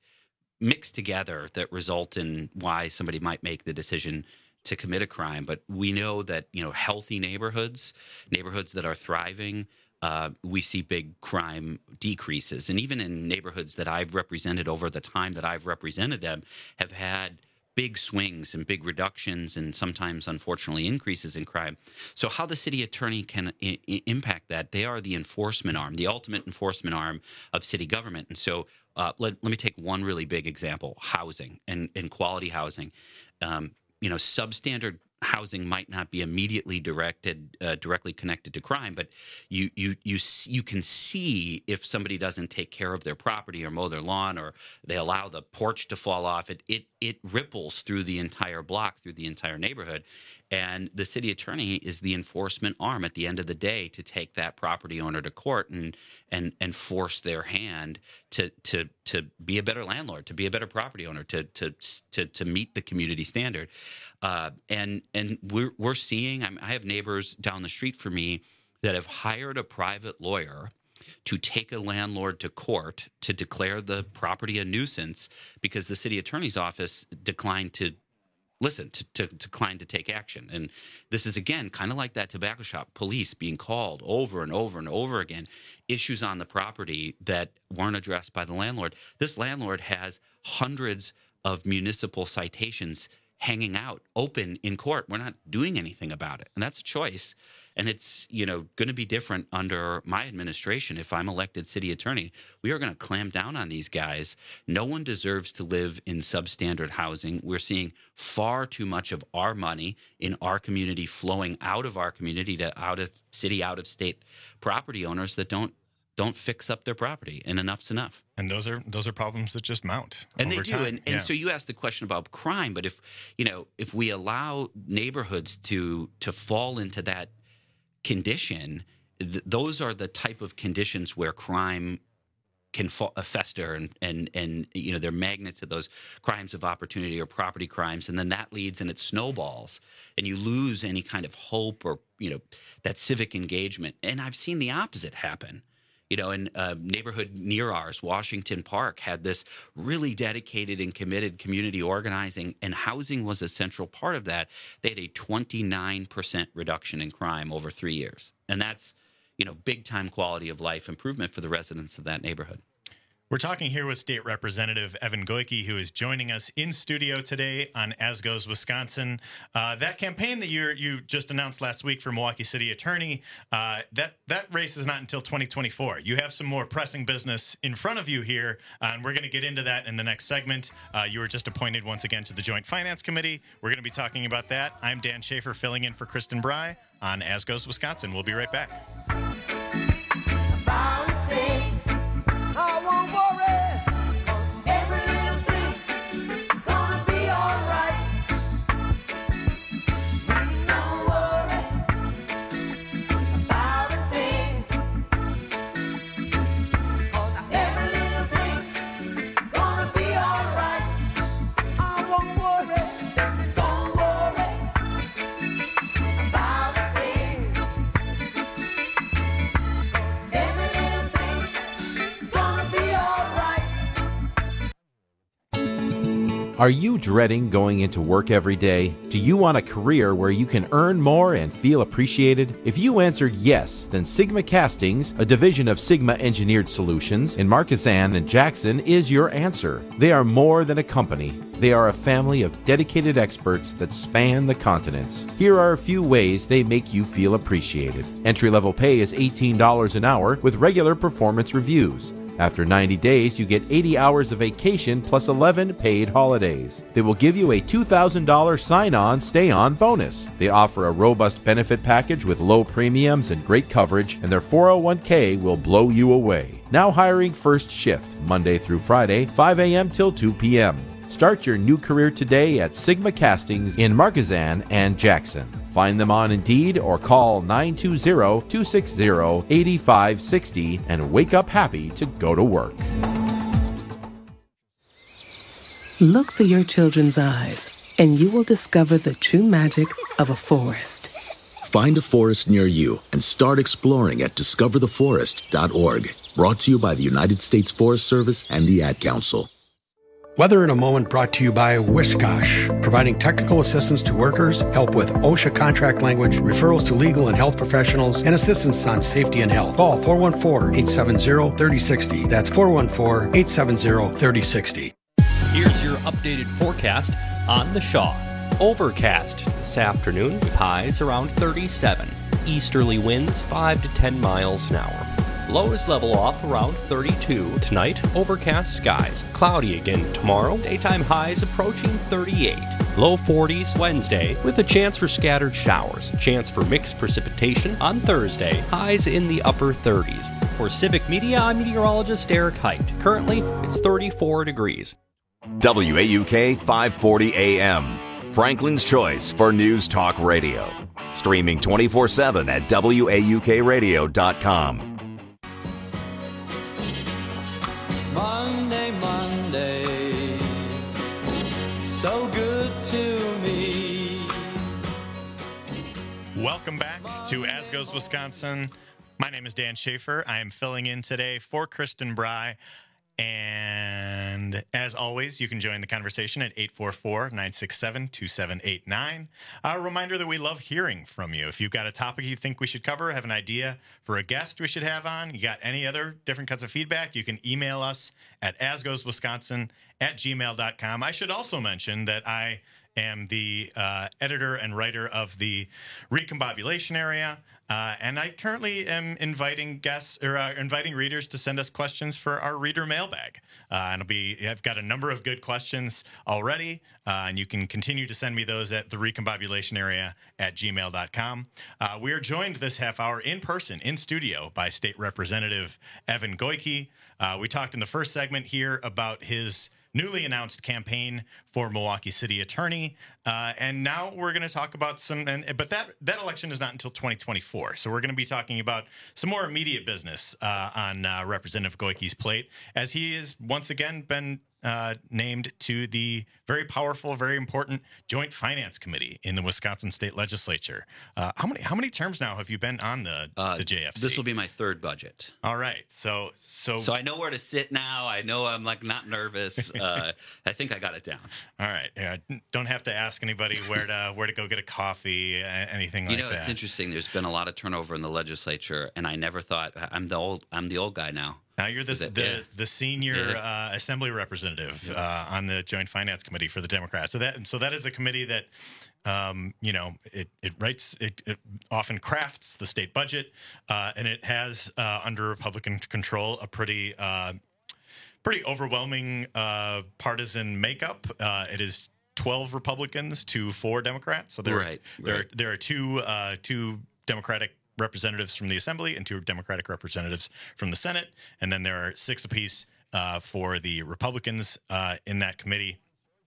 mix together that result in why somebody might make the decision to commit a crime. But we know that, you know, healthy neighborhoods, neighborhoods that are thriving, uh, we see big crime decreases. And even in neighborhoods that I've represented over the time that I've represented them, have had big swings and big reductions and sometimes, unfortunately, increases in crime. So how the city attorney can I- I impact that, they are the enforcement arm, the ultimate enforcement arm of city government. And so uh, let, let me take one really big example, housing and, and quality housing. Um, you know, substandard housing might not be immediately directed, uh, directly connected to crime, but you you you you can see if somebody doesn't take care of their property or mow their lawn, or they allow the porch to fall off. It it it ripples through the entire block, through the entire neighborhood, and the city attorney is the enforcement arm at the end of the day to take that property owner to court and and and force their hand to to to be a better landlord, to be a better property owner, to to to to meet the community standard. Uh, and and we're we're seeing. I'm, I have neighbors down the street from me that have hired a private lawyer to take a landlord to court to declare the property a nuisance because the city attorney's office declined to listen, to, to, to decline to take action. And this is, again, kind of like that tobacco shop, police being called over and over and over again, issues on the property that weren't addressed by the landlord. This landlord has hundreds of municipal citations hanging out open in court. We're not doing anything about it. And that's a choice. And it's, you know, going to be different under my administration. If I'm elected city attorney, we are going to clamp down on these guys. No one deserves to live in substandard housing. We're seeing far too much of our money in our community flowing out of our community to out of city, out of state property owners that don't don't fix up their property, and enough's enough. And those are those are problems that just mount and over they do. time. And, and Yeah. so you asked the question about crime, but if you know if we allow neighborhoods to to fall into that condition, th- those are the type of conditions where crime can fa- uh, fester, and and and you know they're magnets to those crimes of opportunity or property crimes, and then that leads and it snowballs, and you lose any kind of hope or you know that civic engagement. And I've seen the opposite happen. You know, in a neighborhood near ours, Washington Park, had this really dedicated and committed community organizing, and housing was a central part of that. They had a twenty-nine percent reduction in crime over three years. And that's, you know, big time quality of life improvement for the residents of that neighborhood. We're talking here with State Representative Evan Goyke, who is joining us in studio today on As Goes Wisconsin. Uh, that campaign that you you just announced last week for Milwaukee City Attorney, uh, that that race is not until twenty twenty-four. You have some more pressing business in front of you here, uh, and we're going to get into that in the next segment. Uh, you were just appointed once again to the Joint Finance Committee. We're going to be talking about that. I'm Dan Schaefer, filling in for Kristen Bry on As Goes Wisconsin. We'll be right back. I won't worry, 'cause every little thing gonna be alright. Don't worry about a thing, 'cause every little thing gonna be alright. I won't worry, don't worry about a thing, 'cause every little thing gonna be alright. Are you dreading going into work every day? Do you want a career where you can earn more and feel appreciated? If you answered yes, then Sigma Castings, a division of Sigma Engineered Solutions in Marquesan and Jackson, is your answer. They are more than a company. They are a family of dedicated experts that span the continents. Here are a few ways they make you feel appreciated. Entry-level pay is eighteen dollars an hour with regular performance reviews. After ninety days, you get eighty hours of vacation plus eleven paid holidays. They will give you a two thousand dollars sign-on, stay-on bonus. They offer a robust benefit package with low premiums and great coverage, and their four oh one k will blow you away. Now hiring first shift, Monday through Friday, five a.m. till two p.m. Start your new career today at Sigma Castings in Marquezan and Jackson. Find them on Indeed or call nine two zero, two six zero, eight five six zero and wake up happy to go to work. Look through your children's eyes, and you will discover the true magic of a forest. Find a forest near you and start exploring at discover the forest dot org. Brought to you by the United States Forest Service and the Ad Council. Weather in a Moment brought to you by Wishkosh, providing technical assistance to workers, help with OSHA contract language, referrals to legal and health professionals, and assistance on safety and health. Call four one four, eight seven zero, three zero six zero. That's four one four, eight seven zero, three zero six zero. Here's your updated forecast on the Shaw. Overcast this afternoon with highs around thirty-seven. Easterly winds five to ten miles an hour. Lows level off around thirty-two. Tonight, overcast skies. Cloudy again tomorrow. Daytime highs approaching thirty-eight. Low forties Wednesday with a chance for scattered showers. Chance for mixed precipitation on Thursday. Highs in the upper thirties. For Civic Media, I'm meteorologist Eric Height. Currently, it's thirty-four degrees. W A U K five forty A M. Franklin's choice for News Talk Radio. Streaming twenty-four seven at W A U K radio dot com. Monday, Monday, so good to me. Welcome back to As Goes Wisconsin. My name is Dan Schaefer. I am filling in today for Kristen Bry. And as always, you can join the conversation at eight four four, nine six seven, two seven eight nine. A reminder that we love hearing from you. If you've got a topic you think we should cover, have an idea for a guest we should have on, you got any other different kinds of feedback, you can email us at asgoeswisconsin at gmail dot com. I should also mention that I am the uh, editor and writer of the Recombobulation Area. Uh, and I currently am inviting guests or uh, inviting readers to send us questions for our reader mailbag. Uh, and it'll be I've got a number of good questions already, uh, and you can continue to send me those at the Recombobulation Area at gmail dot com. Uh, we are joined this half hour in person, in studio, by State Representative Evan Goyke. Uh, we talked in the first segment here about his newly announced campaign for Milwaukee City Attorney, uh, and now we're going to talk about some. And, but that that election is not until twenty twenty-four, so we're going to be talking about some more immediate business uh, on uh, Representative Goyke's plate, as he has once again been uh, named to the very powerful, very important Joint Finance Committee in the Wisconsin State Legislature. Uh, how many how many terms now have you been on the uh, the J F C? This will be my third budget. All right, so so so I know where to sit now. I know I'm like not nervous. Uh, I think I got it down. All right, yeah, don't have to ask anybody where to where to go get a coffee, anything like that. You know, it's interesting. There's been a lot of turnover in the legislature, and I never thought I'm the old I'm the old guy now. Now you're the It, the, yeah. the senior Yeah. uh, assembly representative uh, on the Joint Finance Committee for the Democrats. So that so that is a committee that um, you know it it writes it, it often crafts the state budget, uh, and it has uh, under Republican control a pretty uh, pretty overwhelming uh, partisan makeup. Uh, it is twelve Republicans to four Democrats. So there Right, there right. there are two uh, two Democratic representatives from the Assembly and two Democratic representatives from the Senate, and then there are six apiece uh, for the Republicans uh, in that committee.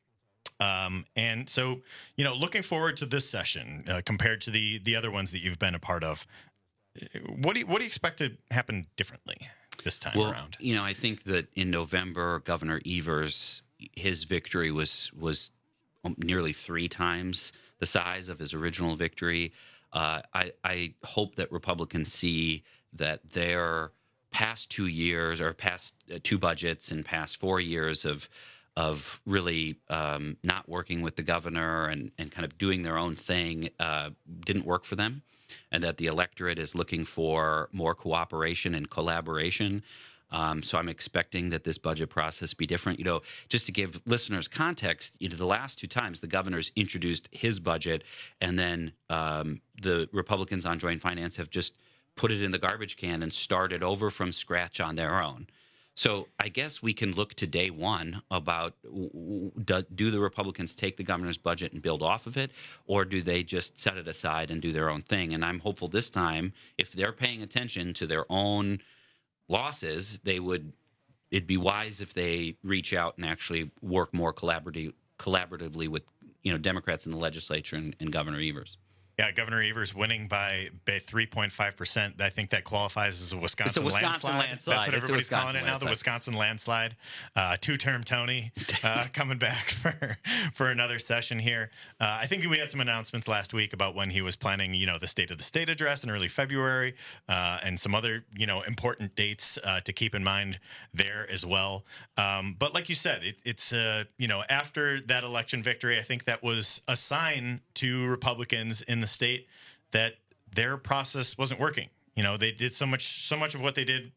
Um, and so, you know, looking forward to this session uh, compared to the the other ones that you've been a part of, what do you, what do you expect to happen differently this time well, around? You know, I think that in November, Governor Evers, his victory was was nearly three times the size of his original victory. Uh, I, I hope that Republicans see that their past two years or past uh, two budgets and past four years of of really um, not working with the governor and, and kind of doing their own thing uh, didn't work for them, and that the electorate is looking for more cooperation and collaboration. Um, so I'm expecting that this budget process be different. You know, just to give listeners context, you know, the last two times the governor's introduced his budget, and then um, the Republicans on Joint Finance have just put it in the garbage can and started over from scratch on their own. So I guess we can look to day one about do, do the Republicans take the governor's budget and build off of it, or do they just set it aside and do their own thing? And I'm hopeful this time, if they're paying attention to their own losses, they would it'd be wise if they reach out and actually work more collaborative, collaboratively with, you know, Democrats in the legislature and, and Governor Evers. Yeah, Governor Evers winning by three point five percent. I think that qualifies as a Wisconsin, It's a Wisconsin landslide. landslide. That's what It's a everybody's Wisconsin calling it now, the landslide. Wisconsin landslide. Uh, two-term Tony uh, coming back for for another session here. Uh, I think we had some announcements last week about when he was planning, you know, the State of the State address in early February, uh, and some other, you know, important dates uh, to keep in mind there as well. Um, but like you said, it, it's, uh, you know, after that election victory, I think that was a sign to Republicans in the state that their process wasn't working. You know, they did so much, so much of what they did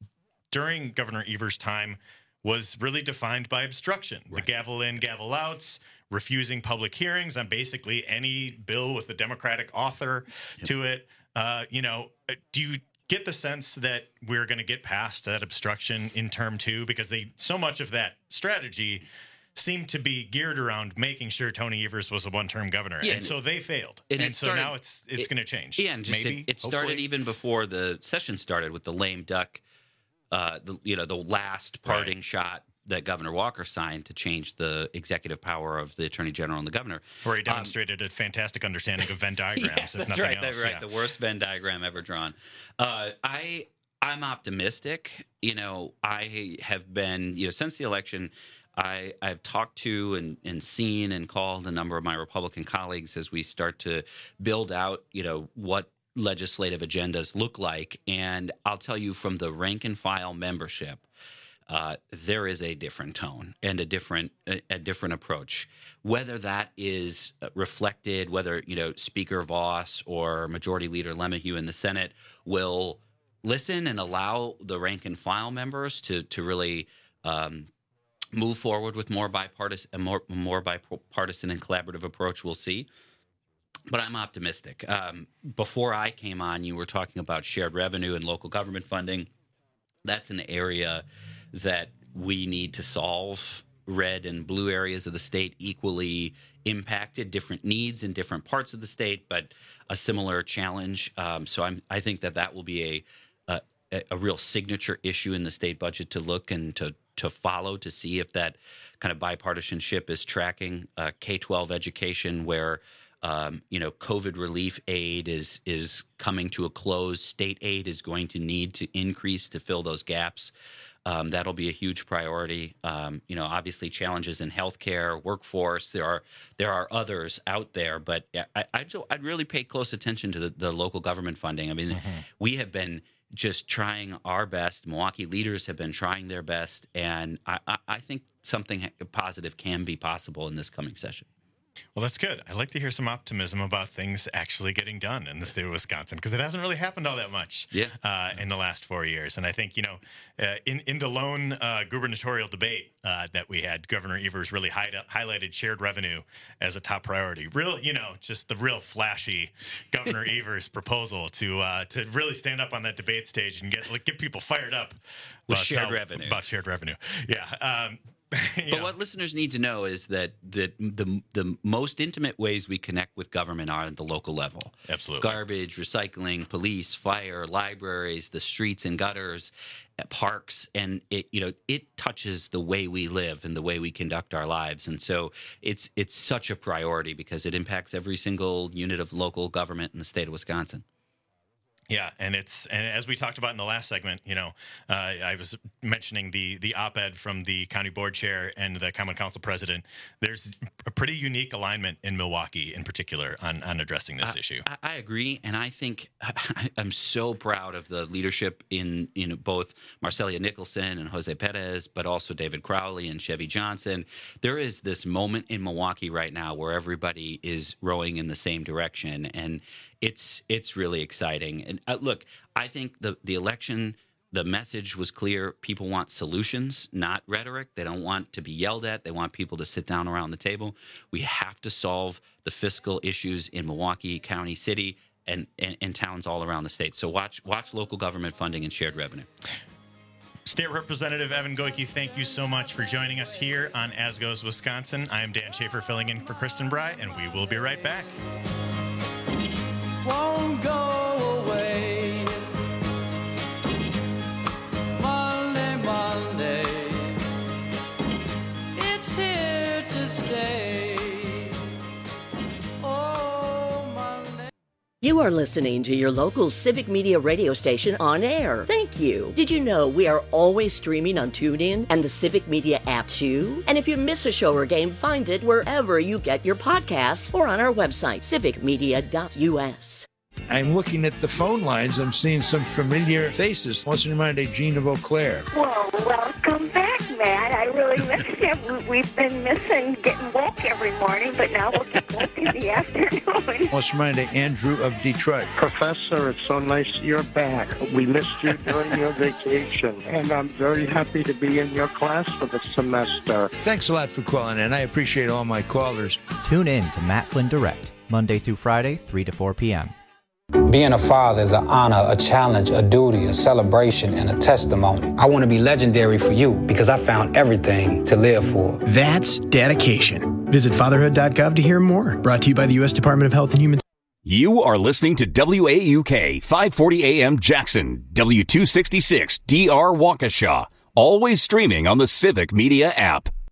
during Governor Evers' time was really defined by obstruction. Right. The gavel in, gavel outs, refusing public hearings on basically any bill with a Democratic author yep. to it. Uh, you know, do you get the sense that we're going to get past that obstruction in term two? Because they so much of that strategy seemed to be geared around making sure Tony Evers was a one-term governor, Yeah, and so they failed. And, And, it so started- now it's it's it- going to change. Yeah, and just maybe it, it started hopefully. even before the session started with the lame duck, uh, the you know the last parting Right. shot that Governor Walker signed to change the executive power of the Attorney General and the governor. Where he demonstrated a fantastic understanding of Venn diagrams, yes, if that's nothing right. else. That's right. Yeah. The worst Venn diagram ever drawn. Uh, I I'm optimistic. You know, I have been you know since the election. I, I've talked to and, and seen and called a number of my Republican colleagues as we start to build out, you know, what legislative agendas look like. And I'll tell you from the rank and file membership, uh, there is a different tone and a different a, a different approach. Whether that is reflected, whether, you know, Speaker Voss or Majority Leader LeMahieu in the Senate will listen and allow the rank and file members to to really um, move forward with more bipartisan, a more more bipartisan and collaborative approach. We'll see, but I'm optimistic. Um, before I came on, you were talking about shared revenue and local government funding. That's an area that we need to solve. Red and blue areas of the state equally impacted, different needs in different parts of the state, but a similar challenge. Um, so I'm, I think that that will be a, a a real signature issue in the state budget to look and to to follow to see if that kind of bipartisanship is tracking. uh, K twelve education, where um, you know COVID relief aid is is coming to a close. State aid is going to need to increase to fill those gaps. Um, that'll be a huge priority. Um, you know, obviously challenges in healthcare, workforce. There are there are others out there, but I, I'd, I'd really pay close attention to the, the local government funding. I mean, mm-hmm. we have been just trying our best. Milwaukee leaders have been trying their best, and I, I, I think something positive can be possible in this coming session. Well, that's good. I like to hear some optimism about things actually getting done in the state of Wisconsin, because it hasn't really happened all that much yeah. uh, in the last four years. And I think, you know, uh, in, in the lone uh, gubernatorial debate uh, that we had, Governor Evers really hide, highlighted shared revenue as a top priority. Real, you know, just the real flashy Governor Evers proposal to uh, to really stand up on that debate stage and get like, get people fired up with about, shared uh, revenue. About shared revenue. Yeah. Um, but know. what listeners need to know is that that the the most intimate ways we connect with government are at the local level. Absolutely. Garbage, recycling, police, fire, libraries, the streets and gutters, parks, and it you know it touches the way we live and the way we conduct our lives. And so it's it's such a priority because it impacts every single unit of local government in the state of Wisconsin. Yeah, and it's and as we talked about in the last segment, you know, uh, I was mentioning the the op-ed from the county board chair and the common council president. There's a pretty unique alignment in Milwaukee, in particular, on on addressing this I, issue. I, I agree, and I think I, I'm so proud of the leadership in you know both Marcelia Nicholson and Jose Perez, but also David Crowley and Chevy Johnson. There is this moment in Milwaukee right now where everybody is rowing in the same direction, and it's it's really exciting. And uh, look, I think the the election, the message was clear. People want solutions, not rhetoric. They don't want to be yelled at. They want people to sit down around the table. We have to solve the fiscal issues in Milwaukee County, city, and, and, and towns all around the state. So watch watch local government funding and shared revenue. State Representative Evan Goyke, thank you so much for joining us here on As Goes Wisconsin. I am Dan Schaefer filling in for Kristen Bry, and we will be right back. Won't go away. Monday, Monday. You are listening to your local Civic Media radio station on air. Thank you. Did you know we are always streaming on TuneIn and the Civic Media app too? And if you miss a show or game, find it wherever you get your podcasts or on our website, civic media dot u s. I'm looking at the phone lines. I'm seeing some familiar faces. What's in mind, Gene of Eau Claire? Well, welcome back, Matt. I really missed you. We've been missing getting woke every morning, but now we'll get woke in the afternoon. What's in mind, Andrew of Detroit? Professor, it's so nice you're back. We missed you during your vacation, and I'm very happy to be in your class for the semester. Thanks a lot for calling in. I appreciate all my callers. Tune in to Matt Flynn Direct, Monday through Friday, three to four p.m. Being a father is an honor, a challenge, a duty, a celebration, and a testimony. I want to be legendary for you because I found everything to live for. That's dedication. Visit fatherhood dot gov to hear more. Brought to you by the U S Department of Health and Human Services. You are listening to W A U K five forty A M Jackson, W two sixty-six D R Waukesha. Always streaming on the Civic Media app.